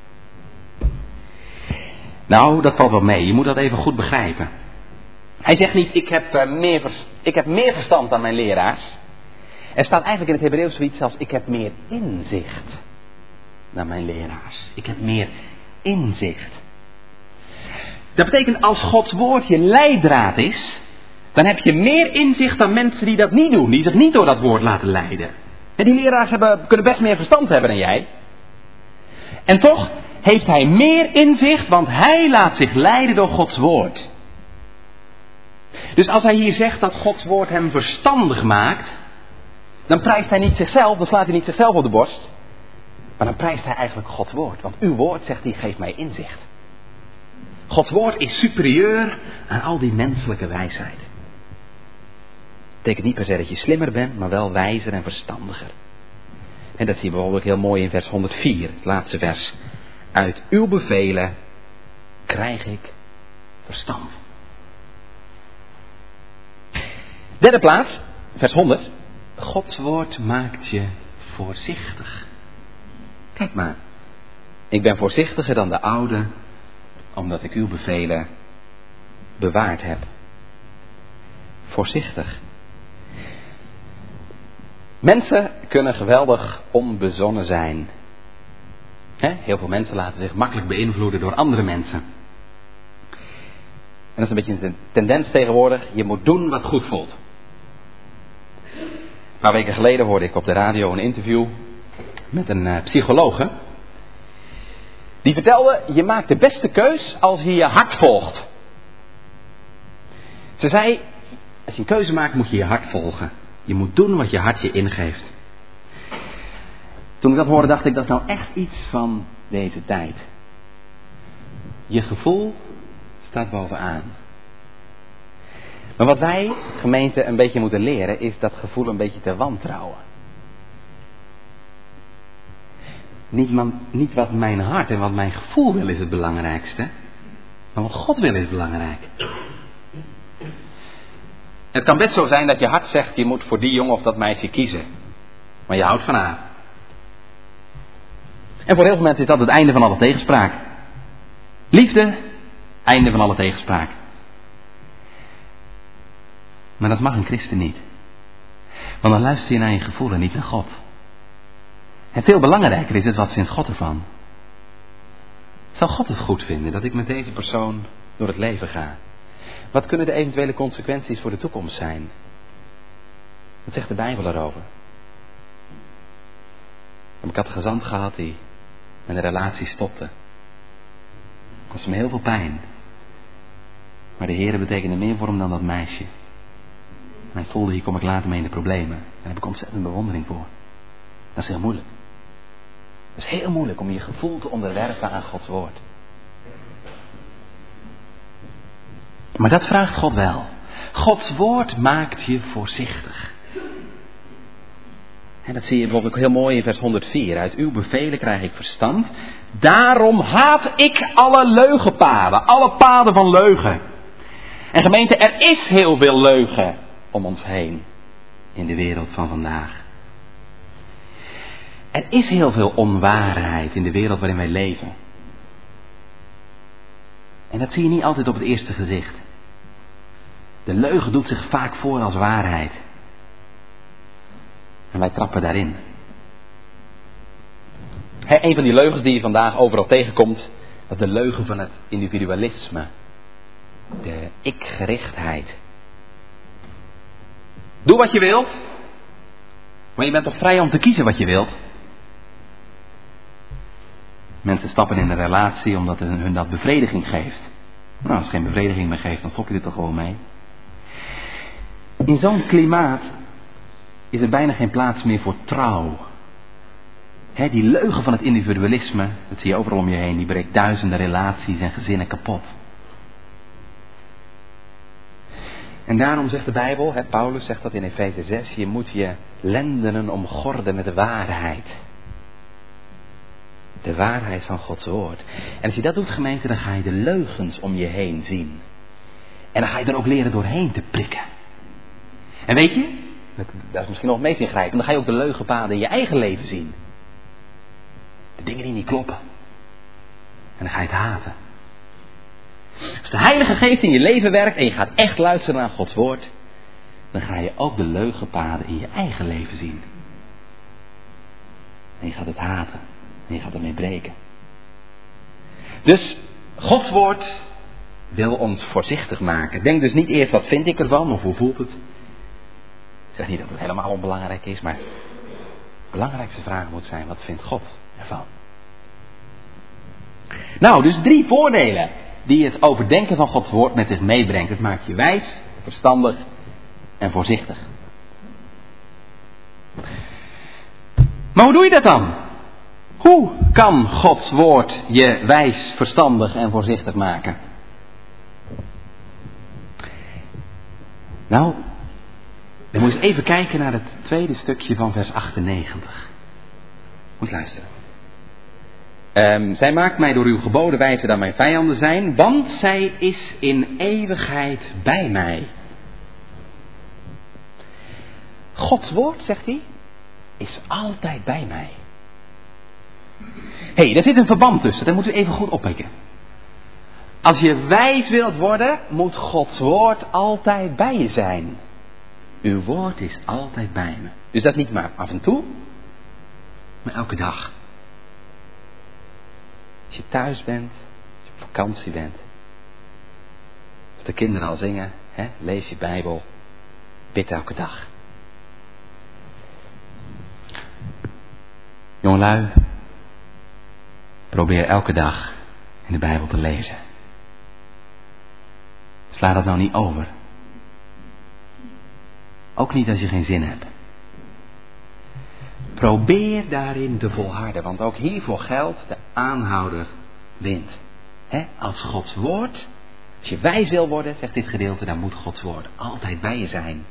Nou, dat valt wel mee. Je moet dat even goed begrijpen. Hij zegt niet, ik heb, uh, meer, vers- ik heb meer verstand dan mijn leraars. Er staat eigenlijk in het Hebreeuws zoiets als, ik heb meer inzicht dan mijn leraars. Ik heb meer inzicht. Dat betekent, als Gods woord je leidraad is, dan heb je meer inzicht dan mensen die dat niet doen. Die zich niet door dat woord laten leiden. En die leraars hebben, kunnen best meer verstand hebben dan jij. En toch heeft hij meer inzicht, want hij laat zich leiden door Gods woord. Dus als hij hier zegt dat Gods woord hem verstandig maakt, dan prijst hij niet zichzelf, dan slaat hij niet zichzelf op de borst. Maar dan prijst hij eigenlijk Gods woord. Want uw woord, zegt hij, geeft mij inzicht. Gods woord is superieur aan al die menselijke wijsheid. Dat betekent niet per se dat je slimmer bent, maar wel wijzer en verstandiger. En dat zie je bijvoorbeeld heel mooi in vers honderdvier, het laatste vers. Uit uw bevelen krijg ik verstand. Derde plaats, vers honderd. Gods woord maakt je voorzichtig. Kijk maar, ik ben voorzichtiger dan de oude, omdat ik uw bevelen bewaard heb. Voorzichtig. Mensen kunnen geweldig onbezonnen zijn. He? Heel veel mensen laten zich makkelijk beïnvloeden door andere mensen. En dat is een beetje een tendens tegenwoordig. Je moet doen wat goed voelt. Een paar weken geleden hoorde ik op de radio een interview met een uh, psychologe. Die vertelde, je maakt de beste keus als je je hart volgt. Ze zei, als je een keuze maakt moet je je hart volgen. Je moet doen wat je hart je ingeeft. Toen ik dat hoorde dacht ik, dat is nou echt iets van deze tijd. Je gevoel staat bovenaan. Maar wat wij, gemeente, een beetje moeten leren, is dat gevoel een beetje te wantrouwen. Niet, man, niet wat mijn hart en wat mijn gevoel wil is het belangrijkste. Maar wat God wil is belangrijk. Het kan best zo zijn dat je hart zegt, je moet voor die jongen of dat meisje kiezen. Maar je houdt van haar. En voor heel veel mensen is dat het einde van alle tegenspraak. Liefde, einde van alle tegenspraak. Maar dat mag een christen niet. Want dan luister je naar je gevoel en niet naar God. En veel belangrijker is het, wat vindt God ervan? Zou God het goed vinden dat ik met deze persoon door het leven ga? Wat kunnen de eventuele consequenties voor de toekomst zijn? Wat zegt de Bijbel erover? Ik had een gezant gehad die met een relatie stopte. Het kostte me heel veel pijn. Maar de Heere betekende meer voor hem dan dat meisje. En hij voelde, hier kom ik later mee in de problemen. En daar heb ik ontzettend bewondering voor. Dat is heel moeilijk. Het is heel moeilijk om je gevoel te onderwerpen aan Gods woord. Maar dat vraagt God wel. Gods woord maakt je voorzichtig. En dat zie je bijvoorbeeld ook heel mooi in vers honderdvier. Uit uw bevelen krijg ik verstand. Daarom haat ik alle leugenpaden. Alle paden van leugen. En gemeente, er is heel veel leugen om ons heen. In de wereld van vandaag. Er is heel veel onwaarheid in de wereld waarin wij leven. En dat zie je niet altijd op het eerste gezicht. De leugen doet zich vaak voor als waarheid. En wij trappen daarin. He, een van die leugens die je vandaag overal tegenkomt, dat is de leugen van het individualisme. De ik-gerichtheid. Doe wat je wilt, maar je bent toch vrij om te kiezen wat je wilt. Mensen stappen in een relatie omdat het hun dat bevrediging geeft. Nou, als het geen bevrediging meer geeft, dan stop je er toch gewoon mee. In zo'n klimaat is er bijna geen plaats meer voor trouw. He, die leugen van het individualisme, dat zie je overal om je heen, die breekt duizenden relaties en gezinnen kapot. En daarom zegt de Bijbel, he, Paulus zegt dat in Efeze zes, je moet je lendenen omgorden met de waarheid. De waarheid van Gods woord. En als je dat doet, gemeente, dan ga je de leugens om je heen zien. En dan ga je er ook leren doorheen te prikken. En weet je, dat is misschien nog het meest ingrijpend, dan ga je ook de leugenpaden in je eigen leven zien. De dingen die niet kloppen. En dan ga je het haten. Als de Heilige Geest in je leven werkt en je gaat echt luisteren naar Gods woord, dan ga je ook de leugenpaden in je eigen leven zien. En je gaat het haten. En je gaat ermee breken. Dus Gods woord wil ons voorzichtig maken. Denk dus niet eerst wat vind ik ervan of hoe voelt het. Ik zeg niet dat het helemaal onbelangrijk is, maar de belangrijkste vraag moet zijn, wat vindt God ervan? Nou, dus drie voordelen die het overdenken van Gods woord met zich meebrengt. Het maakt je wijs, het verstandig en voorzichtig. Maar hoe doe je dat dan? Hoe kan Gods woord je wijs, verstandig en voorzichtig maken? Nou, dan moet je eens even kijken naar het tweede stukje van vers achtennegentig. Moet luisteren. Um, zij maakt mij door uw geboden wijzer dat mijn vijanden zijn, want zij is in eeuwigheid bij mij. Gods woord, zegt hij, is altijd bij mij. Hé, hey, daar zit een verband tussen, dat moeten we even goed oppikken. Als je wijs wilt worden, moet Gods woord altijd bij je zijn. Uw woord is altijd bij me. Dus dat niet maar af en toe, maar elke dag. Als je thuis bent, als je op vakantie bent. Als de kinderen al zingen, hè, lees je Bijbel, bid elke dag. Jongelui, probeer elke dag in de Bijbel te lezen. Sla dat nou niet over. Ook niet als je geen zin hebt. Probeer daarin te volharden, want ook hiervoor geldt, de aanhouder wint. He, als Gods woord, als je wijs wil worden, zegt dit gedeelte, dan moet Gods woord altijd bij je zijn.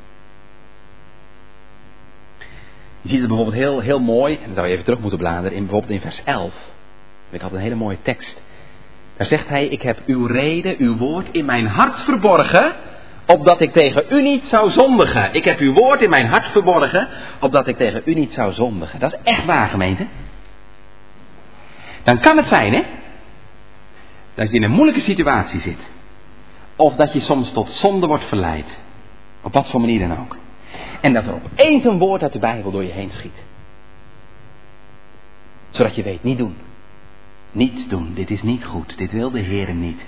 Je ziet het bijvoorbeeld heel, heel mooi, en dan zou je even terug moeten bladeren, in, bijvoorbeeld in vers elf. Ik had een hele mooie tekst. Daar zegt hij, ik heb uw reden, uw woord in mijn hart verborgen, opdat ik tegen u niet zou zondigen. Ik heb uw woord in mijn hart verborgen, opdat ik tegen u niet zou zondigen. Dat is echt waar, gemeente. Dan kan het zijn, hè, dat je in een moeilijke situatie zit. Of dat je soms tot zonde wordt verleid. Op wat voor manier dan ook. En dat er opeens een woord uit de Bijbel door je heen schiet. Zodat je weet, niet doen. Niet doen, dit is niet goed. Dit wil de Heer niet.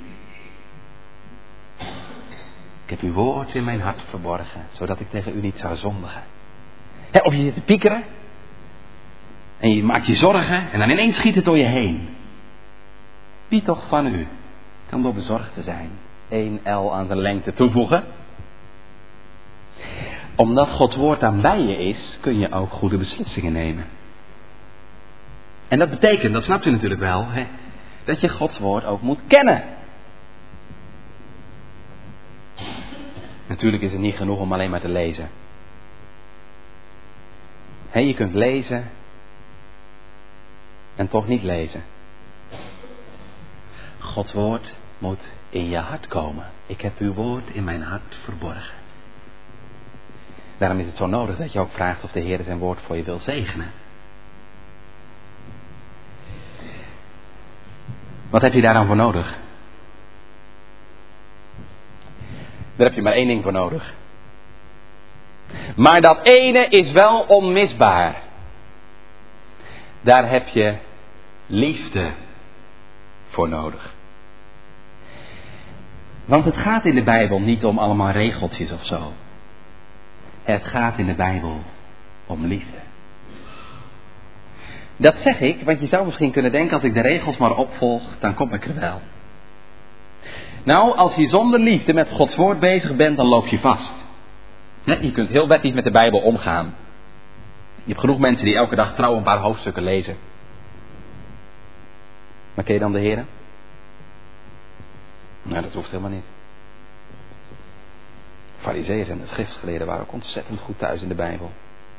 Ik heb uw woord in mijn hart verborgen, zodat ik tegen u niet zou zondigen. He, of je zit te piekeren. En je maakt je zorgen. En dan ineens schiet het door je heen. Wie toch van u kan door bezorgd te zijn één el aan zijn lengte toevoegen? Omdat Gods woord aan bij je is, kun je ook goede beslissingen nemen. En dat betekent, dat snapt u natuurlijk wel, hè, dat je Gods woord ook moet kennen. Natuurlijk is het niet genoeg om alleen maar te lezen. He, je kunt lezen en toch niet lezen. Gods woord moet in je hart komen. Ik heb uw woord in mijn hart verborgen. Daarom is het zo nodig dat je ook vraagt of de Heer zijn woord voor je wil zegenen. Wat heb je daar dan voor nodig? Daar heb je maar één ding voor nodig. Maar dat ene is wel onmisbaar. Daar heb je liefde voor nodig. Want het gaat in de Bijbel niet om allemaal regeltjes of zo. Het gaat in de Bijbel om liefde. Dat zeg ik, want je zou misschien kunnen denken, als ik de regels maar opvolg, dan kom ik er wel. Nou, als je zonder liefde met Gods woord bezig bent, dan loop je vast. Je kunt heel wettisch met de Bijbel omgaan. Je hebt genoeg mensen die elke dag trouw een paar hoofdstukken lezen. Maar ken je dan de Heer? Nou, dat hoeft helemaal niet. De Farizeeërs en de schriftgeleerden waren ook ontzettend goed thuis in de Bijbel.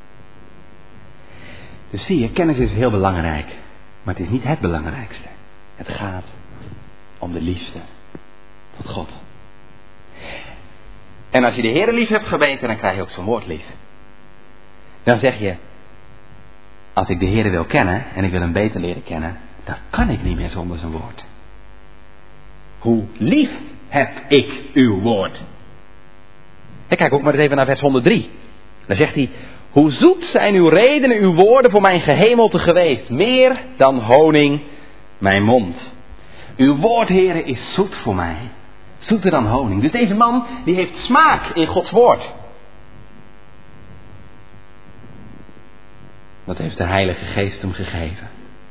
Dus zie je, kennis is heel belangrijk. Maar het is niet het belangrijkste. Het gaat om de liefde tot God. En als je de Heer lief hebt geweten, dan krijg je ook zijn woord lief. Dan zeg je, als ik de Heer wil kennen en ik wil hem beter leren kennen, dan kan ik niet meer zonder zijn woord. Hoe lief heb ik uw woord. En kijk ook maar eens even naar vers honderddrie. Dan zegt hij, hoe zoet zijn uw redenen, uw woorden voor mijn gehemelte geweest. Meer dan honing mijn mond. Uw woord, Heere, is zoet voor mij. Zoeter dan honing. Dus deze man, die heeft smaak in Gods woord. Dat heeft de Heilige Geest hem gegeven.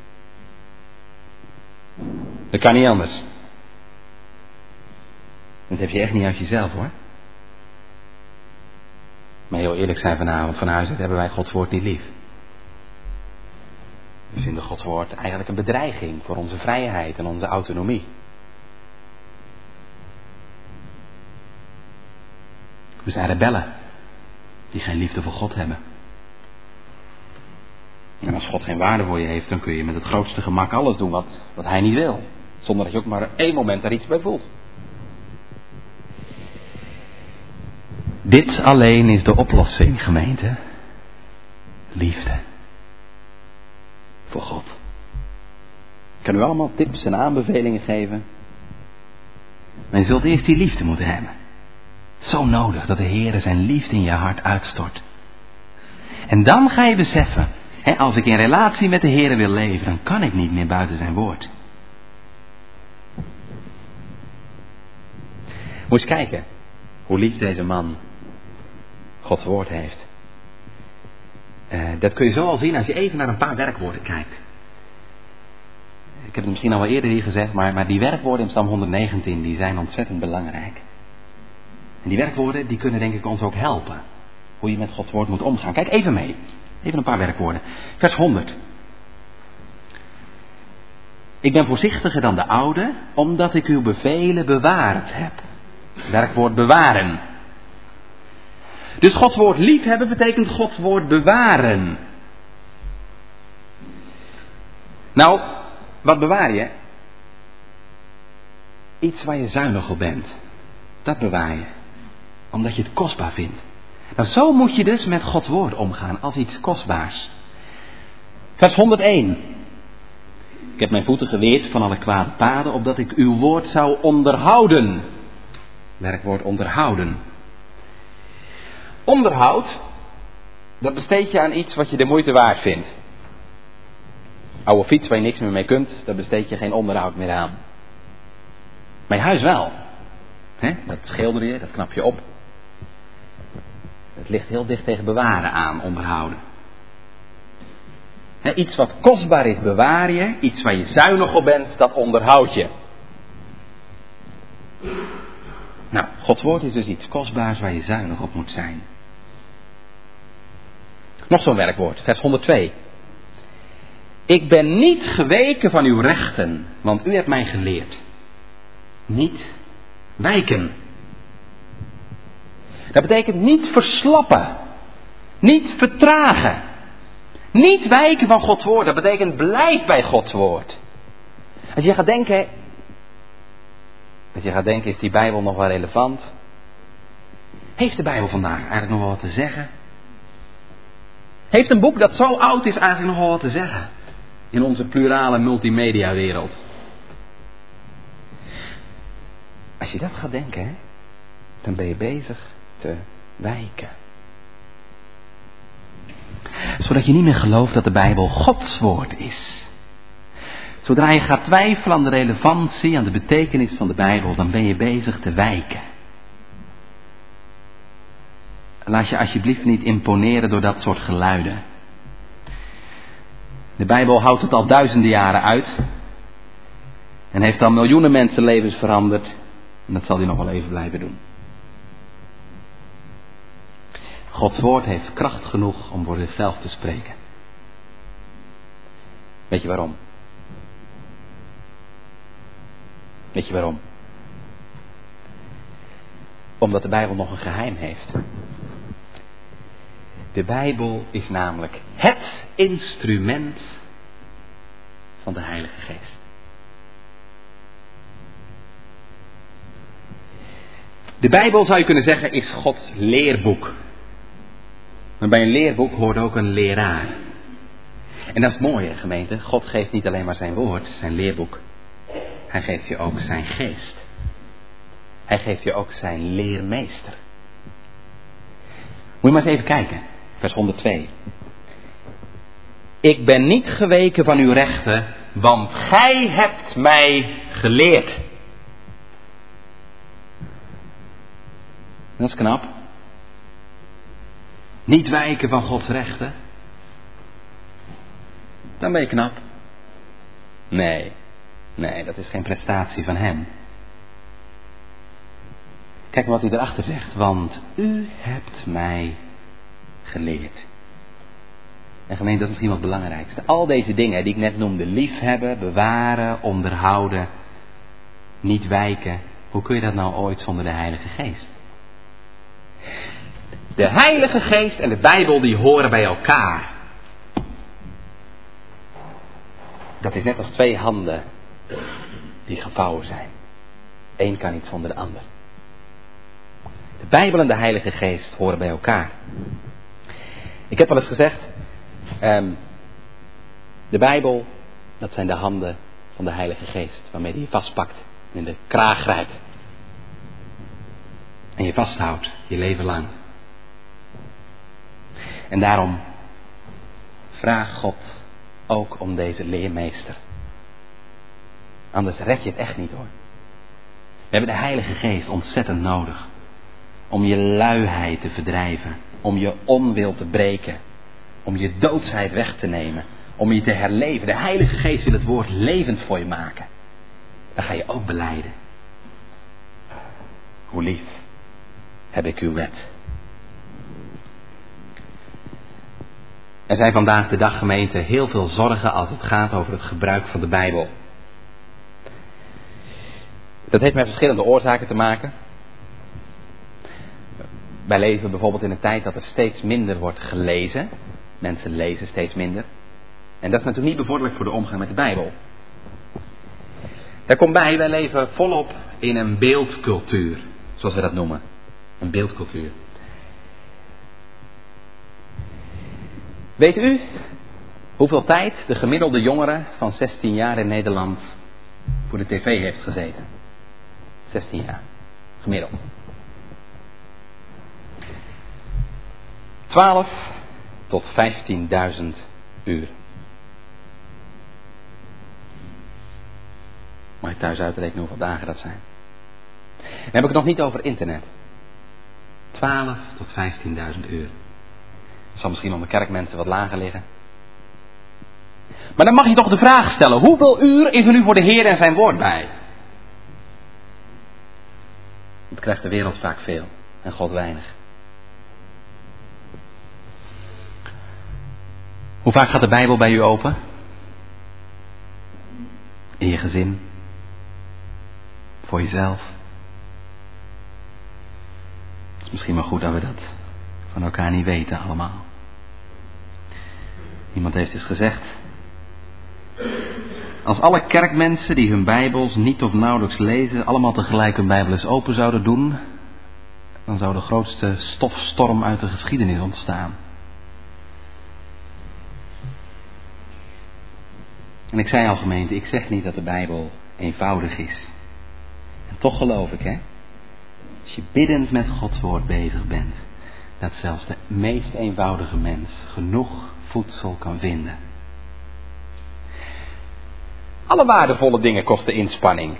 Dat kan niet anders. Dat heb je echt niet uit jezelf, hoor. Maar heel eerlijk zijn vanavond, van huis uit hebben wij Gods woord niet lief. We vinden Gods woord eigenlijk een bedreiging voor onze vrijheid en onze autonomie. We zijn rebellen die geen liefde voor God hebben. En als God geen waarde voor je heeft, dan kun je met het grootste gemak alles doen wat, wat hij niet wil. Zonder dat je ook maar één moment daar iets bij voelt. Dit alleen is de oplossing, gemeente. Liefde. Voor God. Ik kan u allemaal tips en aanbevelingen geven. Maar je zult eerst die liefde moeten hebben. Zo nodig dat de Heer zijn liefde in je hart uitstort. En dan ga je beseffen, hè, als ik in relatie met de Heer wil leven, dan kan ik niet meer buiten zijn woord. Moet eens kijken hoe lief deze man Gods woord heeft. Uh, dat kun je zo al zien als je even naar een paar werkwoorden kijkt. Ik heb het misschien al wel eerder hier gezegd, maar, maar die werkwoorden in Psalm honderdnegentien, die zijn ontzettend belangrijk. En die werkwoorden, die kunnen denk ik ons ook helpen. Hoe je met Gods woord moet omgaan. Kijk even mee. Even een paar werkwoorden. Vers honderd. Ik ben voorzichtiger dan de oude, omdat ik uw bevelen bewaard heb. Werkwoord bewaren. Dus Gods woord liefhebben betekent Gods woord bewaren. Nou, wat bewaar je? Iets waar je zuinig op bent. Dat bewaar je. Omdat je het kostbaar vindt. Nou, zo moet je dus met Gods woord omgaan als iets kostbaars. Vers honderdéén. Ik heb mijn voeten geweerd van alle kwade paden, opdat ik uw woord zou onderhouden. Werkwoord onderhouden. Onderhoud, dat besteed je aan iets wat je de moeite waard vindt. Oude fiets waar je niks meer mee kunt, daar besteed je geen onderhoud meer aan. Maar je huis wel. He? Dat schilder je, dat knap je op. Het ligt heel dicht tegen bewaren aan, onderhouden. He, iets wat kostbaar is, bewaar je. Iets waar je zuinig op bent, dat onderhoud je. Nou, Gods woord is dus iets kostbaars waar je zuinig op moet zijn. Nog zo'n werkwoord, vers honderdtwee. Ik ben niet geweken van uw rechten, want u hebt mij geleerd. Niet wijken. Dat betekent niet verslappen. Niet vertragen. Niet wijken van Gods woord. Dat betekent blijf bij Gods woord. Als je gaat denken... Als je gaat denken, is die Bijbel nog wel relevant? Heeft de Bijbel vandaag eigenlijk nog wel wat te zeggen? Heeft een boek dat zo oud is eigenlijk nog wel wat te zeggen? In onze plurale multimedia wereld. Als je dat gaat denken, hè, dan ben je bezig te wijken. Zodat je niet meer gelooft dat de Bijbel Gods woord is. Zodra je gaat twijfelen aan de relevantie, aan de betekenis van de Bijbel, dan ben je bezig te wijken. Laat je alsjeblieft niet imponeren door dat soort geluiden. De Bijbel houdt het al duizenden jaren uit. En heeft al miljoenen mensenlevens veranderd. En dat zal hij nog wel even blijven doen. Gods woord heeft kracht genoeg om voor zichzelf te spreken. Weet je waarom? Weet je waarom? Omdat de Bijbel nog een geheim heeft. De Bijbel is namelijk het instrument van de Heilige Geest. De Bijbel, zou je kunnen zeggen, is Gods leerboek. Maar bij een leerboek hoort ook een leraar. En dat is mooi, hè, gemeente. God geeft niet alleen maar zijn woord, zijn leerboek. Hij geeft je ook zijn geest. Hij geeft je ook zijn leermeester. Moet je maar eens even kijken. Vers honderdtwee. Ik ben niet geweken van uw rechten, want gij hebt mij geleerd. Dat is knap. Niet wijken van Gods rechten. Dan ben je knap. Nee, nee, dat is geen prestatie van hem. Kijk wat hij erachter zegt. Want u hebt mij geleerd. En gemeente, dat is misschien wel het belangrijkste. Al deze dingen die ik net noemde, liefhebben, bewaren, onderhouden, niet wijken. Hoe kun je dat nou ooit zonder de Heilige Geest? De Heilige Geest en de Bijbel die horen bij elkaar. Dat is net als twee handen die gevouwen zijn. Eén kan niet zonder de ander. De Bijbel en de Heilige Geest horen bij elkaar. Ik heb wel eens gezegd, um, de Bijbel, dat zijn de handen van de Heilige Geest, waarmee die je vastpakt en in de kraag grijpt. En je vasthoudt, je leven lang. En daarom vraag God ook om deze leermeester. Anders red je het echt niet hoor. We hebben de Heilige Geest ontzettend nodig. Om je luiheid te verdrijven. Om je onwil te breken. Om je doodsheid weg te nemen. Om je te herleven. De Heilige Geest wil het woord levend voor je maken. Dan ga je ook belijden. Hoe lief heb ik uw wet. Er zijn vandaag de dag, gemeente, heel veel zorgen als het gaat over het gebruik van de Bijbel. Dat heeft met verschillende oorzaken te maken. Wij leven bijvoorbeeld in een tijd dat er steeds minder wordt gelezen. Mensen lezen steeds minder. En dat is natuurlijk niet bevorderlijk voor de omgang met de Bijbel. Daar komt bij, wij leven volop in een beeldcultuur, zoals we dat noemen. Een beeldcultuur. Weet u hoeveel tijd de gemiddelde jongere van zestien jaar in Nederland voor de tv heeft gezeten? zestien jaar. Gemiddeld. twaalf tot vijftienduizend uur. Mag ik thuis uitrekenen hoeveel dagen dat zijn? Dan heb ik het nog niet over internet. twaalf tot vijftienduizend uur. Dat zal misschien onder kerkmensen wat lager liggen. Maar dan mag je toch de vraag stellen. Hoeveel uur is er nu voor de Heer en zijn woord bij? Dat krijgt de wereld vaak veel. En God weinig. Hoe vaak gaat de Bijbel bij u open? In je gezin? Voor jezelf? Het is misschien wel goed dat we dat van elkaar niet weten allemaal. Iemand heeft eens gezegd. Als alle kerkmensen die hun Bijbels niet of nauwelijks lezen, allemaal tegelijk hun Bijbel eens open zouden doen, dan zou de grootste stofstorm uit de geschiedenis ontstaan. En ik zei al, gemeente, ik zeg niet dat de Bijbel eenvoudig is. En toch geloof ik, hè, als je biddend met Gods woord bezig bent, dat zelfs de meest eenvoudige mens genoeg voedsel kan vinden. Alle waardevolle dingen kosten inspanning.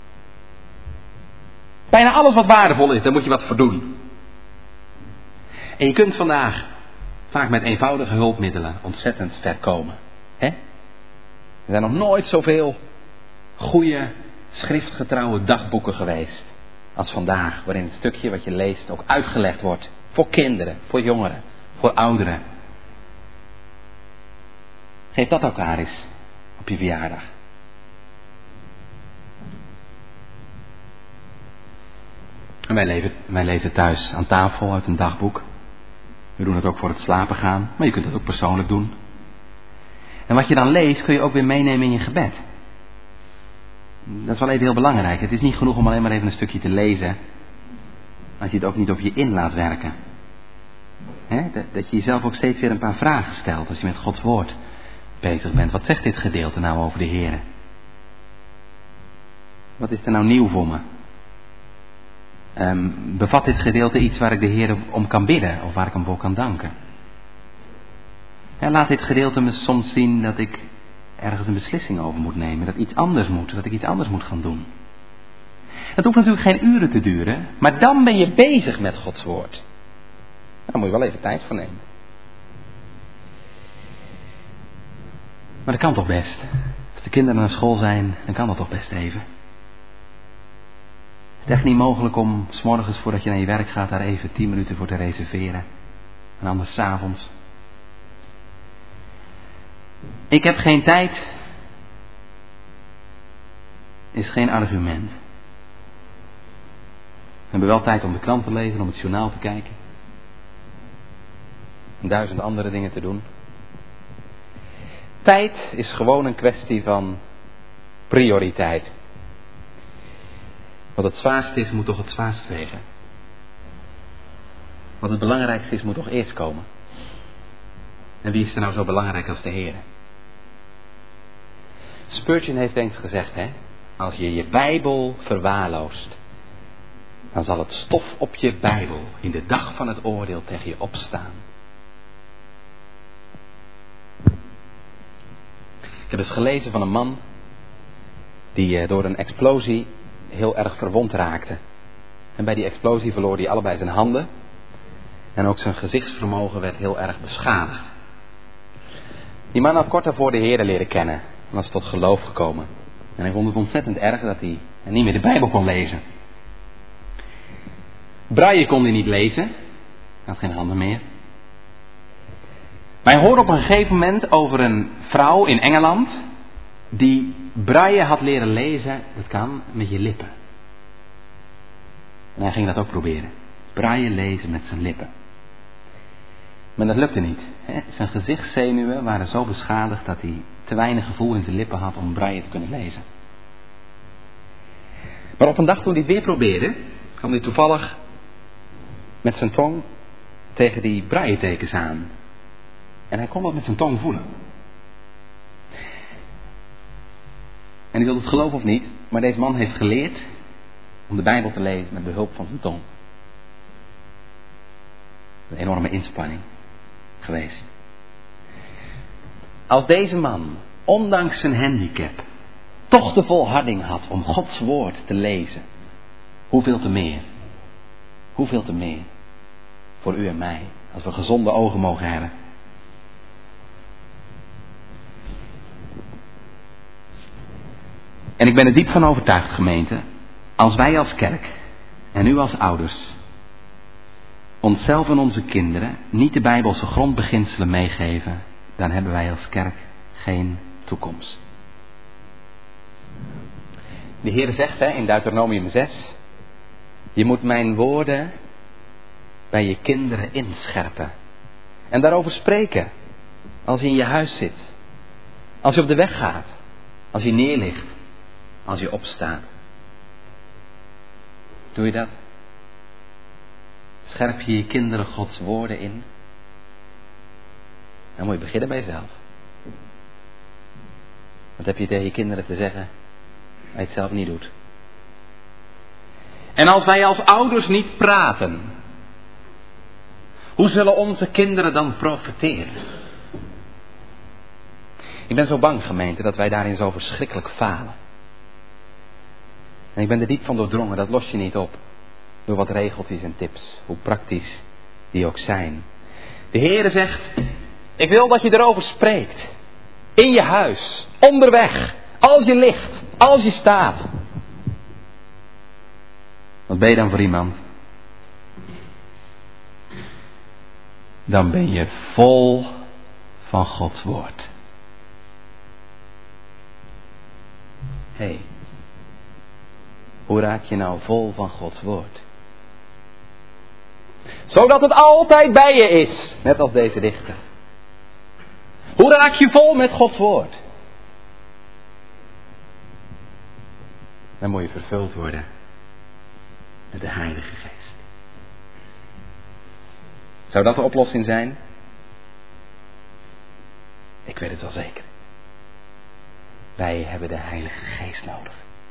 Bijna alles wat waardevol is, daar moet je wat voor doen. En je kunt vandaag vaak met eenvoudige hulpmiddelen ontzettend ver komen. Hè? Er zijn nog nooit zoveel goede, schriftgetrouwe dagboeken geweest als vandaag, waarin het stukje wat je leest ook uitgelegd wordt. Voor kinderen, voor jongeren, voor ouderen. Geef dat elkaar eens op je verjaardag. En wij, leven, wij lezen thuis aan tafel uit een dagboek. We doen het ook voor het slapen gaan, maar je kunt het ook persoonlijk doen. En wat je dan leest kun je ook weer meenemen in je gebed. Dat is wel even heel belangrijk. Het is niet genoeg om alleen maar even een stukje te lezen, als je het ook niet op je in laat werken. He, dat, dat je jezelf ook steeds weer een paar vragen stelt als je met Gods woord bezig bent. Wat zegt dit gedeelte nou over de Heer? Wat is er nou nieuw voor me? Um, bevat dit gedeelte iets waar ik de Heer om kan bidden of waar ik hem voor kan danken? En laat dit gedeelte me soms zien dat ik ergens een beslissing over moet nemen, dat iets anders moet, dat ik iets anders moet gaan doen. Dat hoeft natuurlijk geen uren te duren, maar dan ben je bezig met Gods woord. Daar moet je wel even tijd voor nemen. Maar dat kan toch best. Als de kinderen naar school zijn, dan kan dat toch best even. Het is echt niet mogelijk om 's morgens voordat je naar je werk gaat daar even tien minuten voor te reserveren. En anders 's avonds. Ik heb geen tijd. Is geen argument. We hebben wel tijd om de krant te lezen, om het journaal te kijken. En duizend andere dingen te doen. Tijd is gewoon een kwestie van prioriteit. Wat het zwaarste is, moet toch het zwaarst wegen. Wat het belangrijkste is, moet toch eerst komen. En wie is er nou zo belangrijk als de Heer? Spurgeon heeft eens gezegd, hè, als je je Bijbel verwaarloost, dan zal het stof op je Bijbel in de dag van het oordeel tegen je opstaan. Ik heb eens gelezen van een man die door een explosie heel erg verwond raakte. En bij die explosie verloor hij allebei zijn handen. En ook zijn gezichtsvermogen werd heel erg beschadigd. Die man had kort daarvoor de Heere leren kennen. En was tot geloof gekomen. En hij vond het ontzettend erg dat hij niet meer de Bijbel kon lezen. Braille kon hij niet lezen. Hij had geen handen meer. Maar hij hoorde op een gegeven moment over een vrouw in Engeland die Braille had leren lezen, dat kan, met je lippen. En hij ging dat ook proberen. Braille lezen met zijn lippen. Maar dat lukte niet. Hè? Zijn gezichtszenuwen waren zo beschadigd dat hij te weinig gevoel in zijn lippen had om Braille te kunnen lezen. Maar op een dag toen hij het weer probeerde, kwam hij toevallig met zijn tong tegen die Braille tekens aan. En hij kon dat met zijn tong voelen. En u wilt het geloven of niet, maar deze man heeft geleerd om de Bijbel te lezen met behulp van zijn tong. Een enorme inspanning geweest. Als deze man, ondanks zijn handicap, toch de volharding had om Gods woord te lezen, hoeveel te meer, hoeveel te meer voor u en mij, als we gezonde ogen mogen hebben. En ik ben er diep van overtuigd, gemeente, als wij als kerk en u als ouders onszelf en onze kinderen niet de Bijbelse grondbeginselen meegeven, dan hebben wij als kerk geen toekomst. De Heer zegt hè, in Deuteronomium zes, je moet mijn woorden bij je kinderen inscherpen en daarover spreken als je in je huis zit, als je op de weg gaat, als je neerligt, als je opstaat. Doe je dat? Scherp je je kinderen Gods woorden in? Dan moet je beginnen bij jezelf. Wat heb je tegen je kinderen te zeggen als je het zelf niet doet? En als wij als ouders niet praten, hoe zullen onze kinderen dan profiteren? Ik ben zo bang, gemeente, dat wij daarin zo verschrikkelijk falen. En ik ben er diep van doordrongen, dat los je niet op. Door wat regeltjes en tips, hoe praktisch die ook zijn. De Heere zegt, ik wil dat je erover spreekt. In je huis, onderweg, als je ligt, als je staat. Wat ben je dan voor iemand? Dan ben je vol van Gods woord. Hé, hey, hoe raak je nou vol van Gods woord? Zodat het altijd bij je is, net als deze dichter. Hoe raak je vol met Gods woord? Dan moet je vervuld worden met de Heilige Geest. Zou dat de oplossing zijn? Ik weet het wel zeker. Wij hebben de Heilige Geest nodig.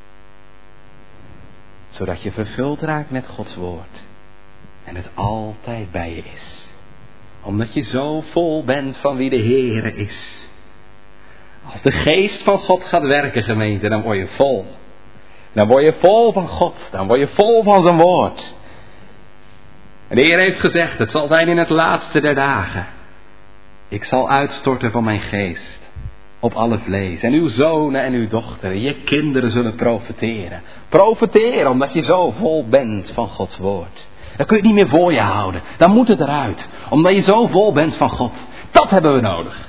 Zodat je vervuld raakt met Gods woord. En het altijd bij je is. Omdat je zo vol bent van wie de Heere is. Als de Geest van God gaat werken, gemeente, dan word je vol. Dan word je vol van God. Dan word je vol van zijn woord. En de Heer heeft gezegd, het zal zijn in het laatste der dagen. Ik zal uitstorten van mijn geest op alle vlees. En uw zonen en uw dochteren, je kinderen zullen profeteren. Profeteren omdat je zo vol bent van Gods woord. Dan kun je het niet meer voor je houden. Dan moet het eruit. Omdat je zo vol bent van God. Dat hebben we nodig.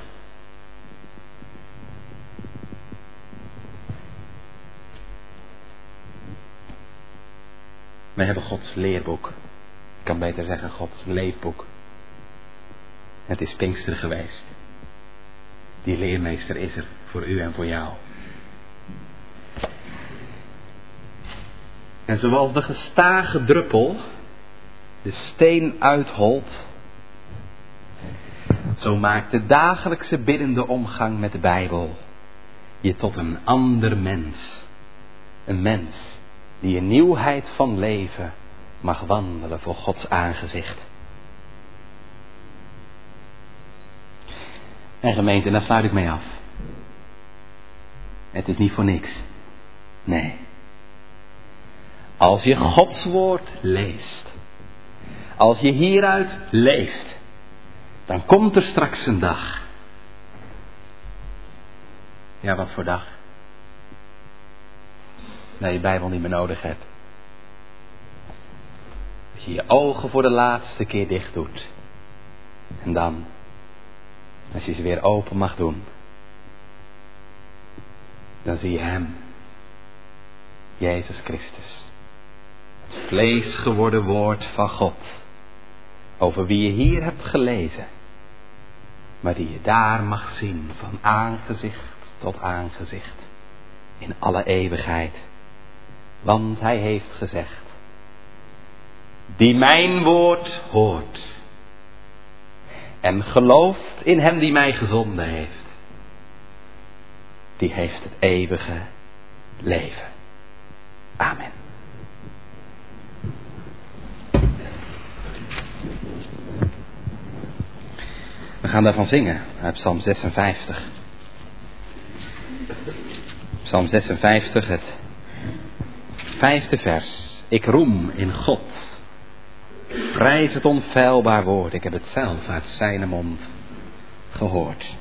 We hebben Gods leerboek. Ik kan beter zeggen Gods leefboek. Het is Pinkster geweest. Die leermeester is er voor u en voor jou. En zoals de gestage druppel de steen uitholt, zo maakt de dagelijkse biddende omgang met de Bijbel je tot een ander mens. Een mens die in nieuwheid van leven mag wandelen voor Gods aangezicht. En gemeente, daar sluit ik mee af. Het is niet voor niks. Nee. Als je Gods woord leest, als je hieruit leeft, dan komt er straks een dag. Ja, wat voor dag? Dat je Bijbel niet meer nodig hebt. Dat je je ogen voor de laatste keer dicht doet. En dan, als je ze weer open mag doen, dan zie je Hem. Jezus Christus. Het vlees geworden woord van God. Over wie je hier hebt gelezen. Maar die je daar mag zien van aangezicht tot aangezicht. In alle eeuwigheid. Want Hij heeft gezegd. Die mijn woord hoort. En gelooft in Hem die mij gezonden heeft. Die heeft het eeuwige leven. Amen. We gaan daarvan zingen uit Psalm zesenvijftig. Psalm zesenvijftig, het vijfde vers. Ik roem in God. Prijs het onfeilbaar woord. Ik heb het zelf uit zijn mond gehoord.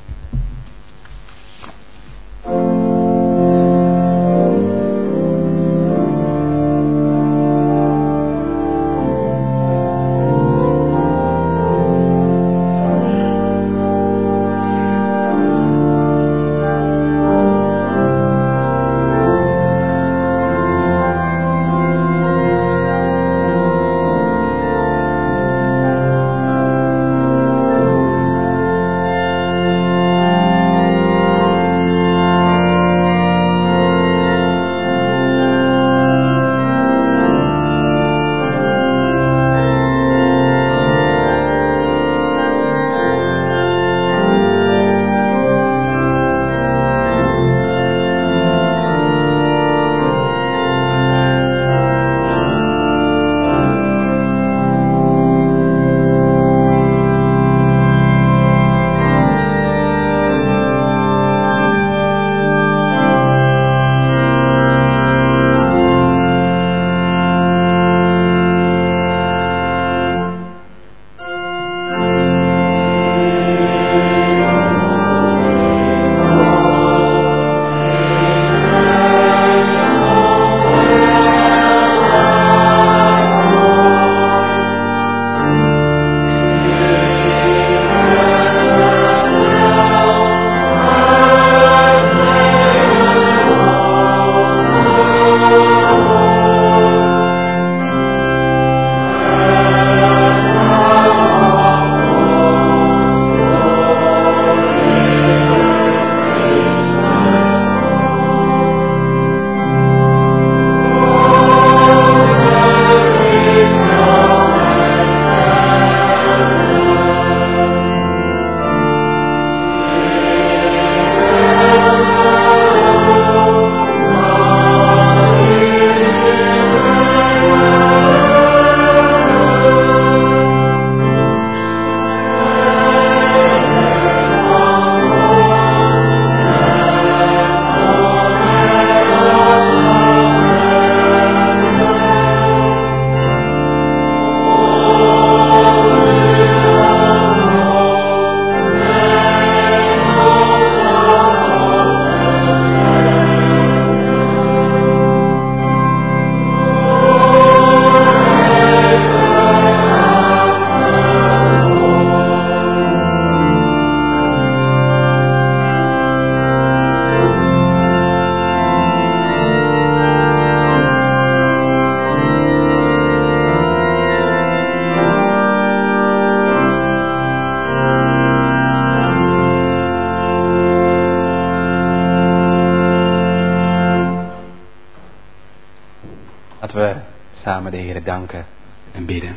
Laten we samen de Heere danken en bidden.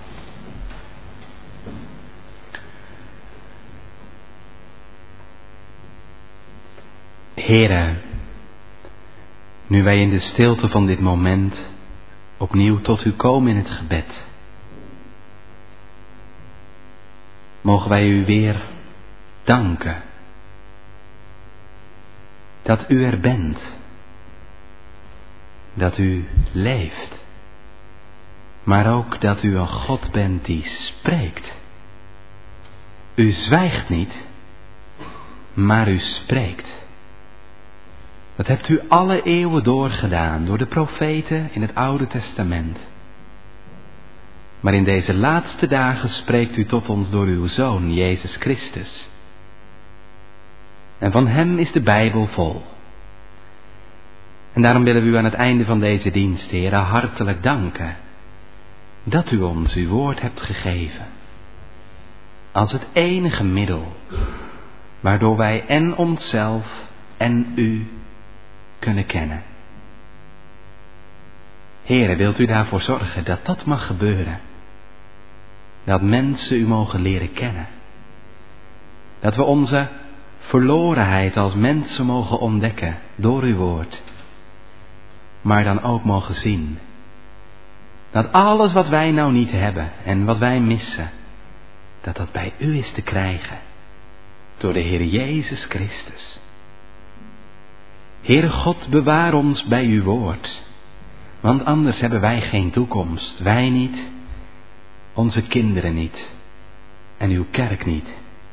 Heere, nu wij in de stilte van dit moment opnieuw tot u komen in het gebed, mogen wij u weer danken dat u er bent, dat u leeft, maar ook dat u een God bent die spreekt. U zwijgt niet, maar u spreekt. Dat hebt u alle eeuwen doorgedaan, door de profeten in het Oude Testament. Maar in deze laatste dagen spreekt u tot ons door uw Zoon, Jezus Christus. En van hem is de Bijbel vol. En daarom willen we u aan het einde van deze dienst, Heere, hartelijk danken dat u ons uw woord hebt gegeven. Als het enige middel waardoor wij en onszelf en u kunnen kennen. Heere, wilt u daarvoor zorgen dat dat mag gebeuren? Dat mensen u mogen leren kennen. Dat we onze verlorenheid als mensen mogen ontdekken door uw woord. Maar dan ook mogen zien dat alles wat wij nou niet hebben en wat wij missen, dat dat bij u is te krijgen door de Heer Jezus Christus. Heere God, bewaar ons bij uw woord, want anders hebben wij geen toekomst. Wij niet, onze kinderen niet en uw kerk niet.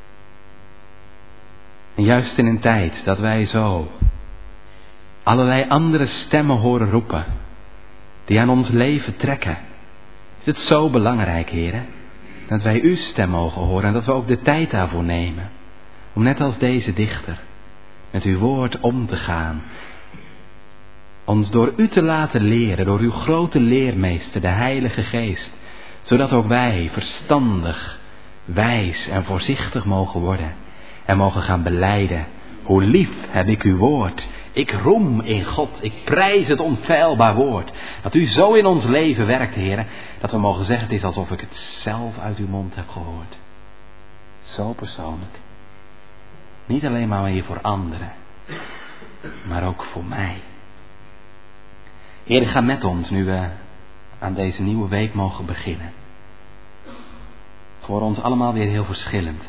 En juist in een tijd dat wij zo allerlei andere stemmen horen roepen, die aan ons leven trekken, is het zo belangrijk, Heere, dat wij uw stem mogen horen en dat we ook de tijd daarvoor nemen, om net als deze dichter met uw woord om te gaan. Ons door u te laten leren, door uw grote leermeester, de Heilige Geest, zodat ook wij verstandig, wijs en voorzichtig mogen worden en mogen gaan belijden: hoe lief heb ik uw woord. Ik roem in God, ik prijs het onfeilbaar woord. Dat u zo in ons leven werkt, Heere, dat we mogen zeggen: het is alsof ik het zelf uit uw mond heb gehoord. Zo persoonlijk. Niet alleen maar hier voor anderen, maar ook voor mij. Heer, ga met ons nu we aan deze nieuwe week mogen beginnen. Voor ons allemaal weer heel verschillend.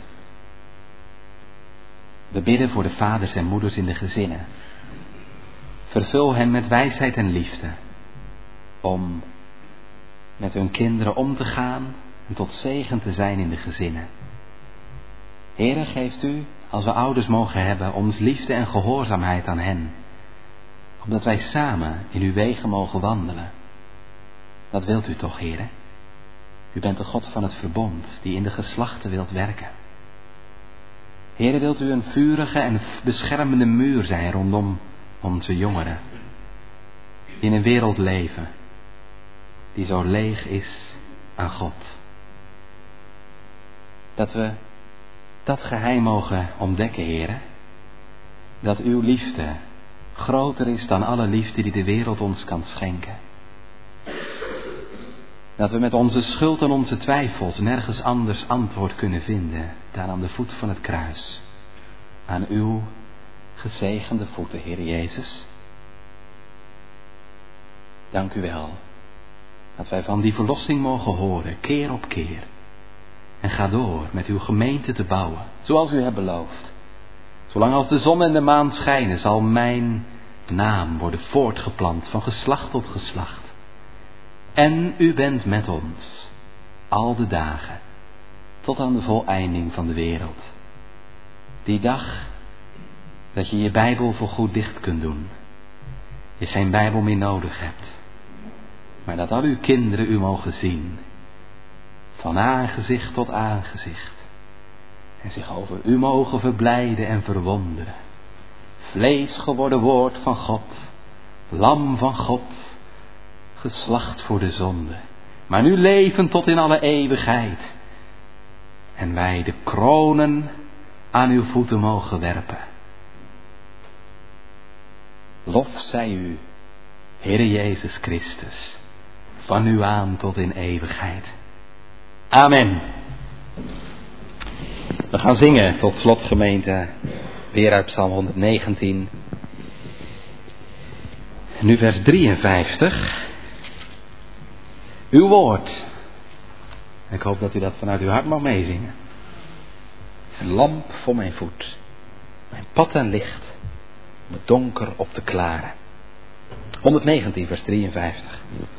We bidden voor de vaders en moeders in de gezinnen. Vervul hen met wijsheid en liefde, om met hun kinderen om te gaan en tot zegen te zijn in de gezinnen. Heere, geeft u, als we ouders mogen hebben, ons liefde en gehoorzaamheid aan hen, opdat wij samen in uw wegen mogen wandelen. Dat wilt u toch, Heere? U bent de God van het verbond, die in de geslachten wilt werken. Heere, wilt u een vurige en beschermende muur zijn rondom onze jongeren, die in een wereld leven die zo leeg is aan God. Dat we dat geheim mogen ontdekken, Heere, dat uw liefde groter is dan alle liefde die de wereld ons kan schenken. Dat we met onze schuld en onze twijfels nergens anders antwoord kunnen vinden dan aan de voet van het kruis. Aan uw gezegende voeten, Heer Jezus. Dank u wel dat wij van die verlossing mogen horen, keer op keer. En ga door met uw gemeente te bouwen, zoals u hebt beloofd. Zolang als de zon en de maan schijnen, zal mijn naam worden voortgeplant van geslacht tot geslacht. En u bent met ons, al de dagen, tot aan de voleinding van de wereld. Die dag dat je je Bijbel voor goed dicht kunt doen. Je geen Bijbel meer nodig hebt. Maar dat al uw kinderen u mogen zien. Van aangezicht tot aangezicht. En zich over u mogen verblijden en verwonderen. Vlees geworden woord van God. Lam van God. Geslacht voor de zonde. Maar nu levend tot in alle eeuwigheid. En wij de kronen aan uw voeten mogen werpen. Lof zij u, Heere Jezus Christus. van nu aan tot in eeuwigheid. Amen. We gaan zingen tot slot, gemeente, weer uit Psalm honderdnegentien. Nu vers drieënvijftig. Uw woord. Ik hoop dat u dat vanuit uw hart mag meezingen. Het is een lamp voor mijn voet. Mijn pad en licht. Om het donker op te klaren. honderdnegentien vers drieënvijftig.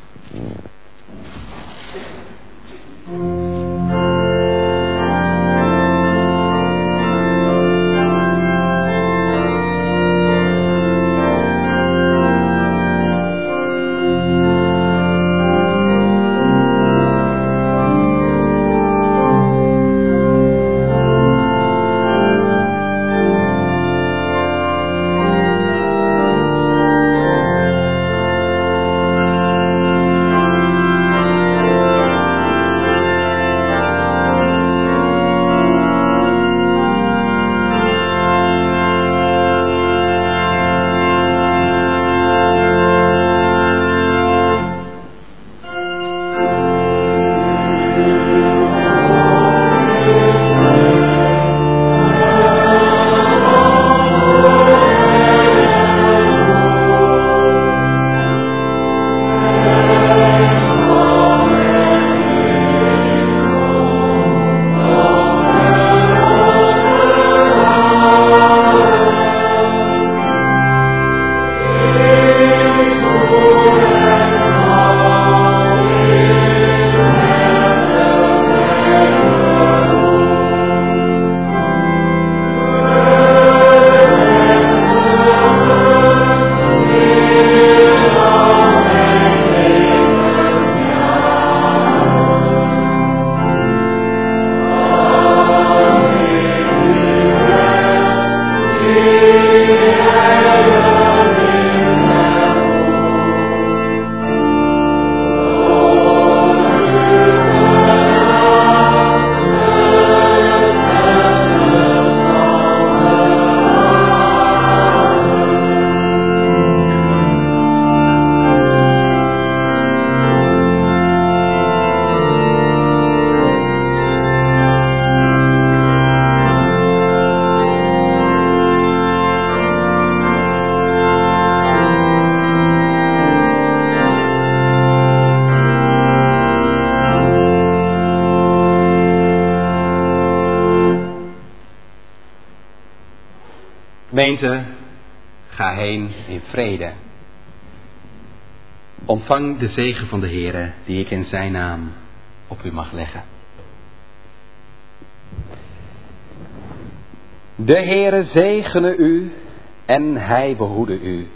Gemeente, ga heen in vrede. Ontvang de zegen van de Heere, die ik in zijn naam op u mag leggen. De Heere zegene u en hij behoede u.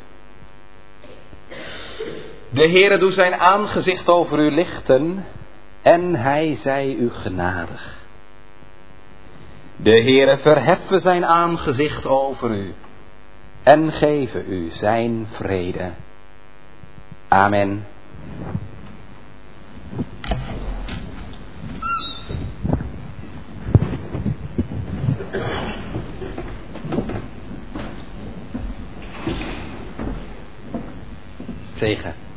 De Heere doe zijn aangezicht over u lichten en hij zij u genadig. De Heere verheffen zijn aangezicht over u en geven u zijn vrede. Amen. Zegen.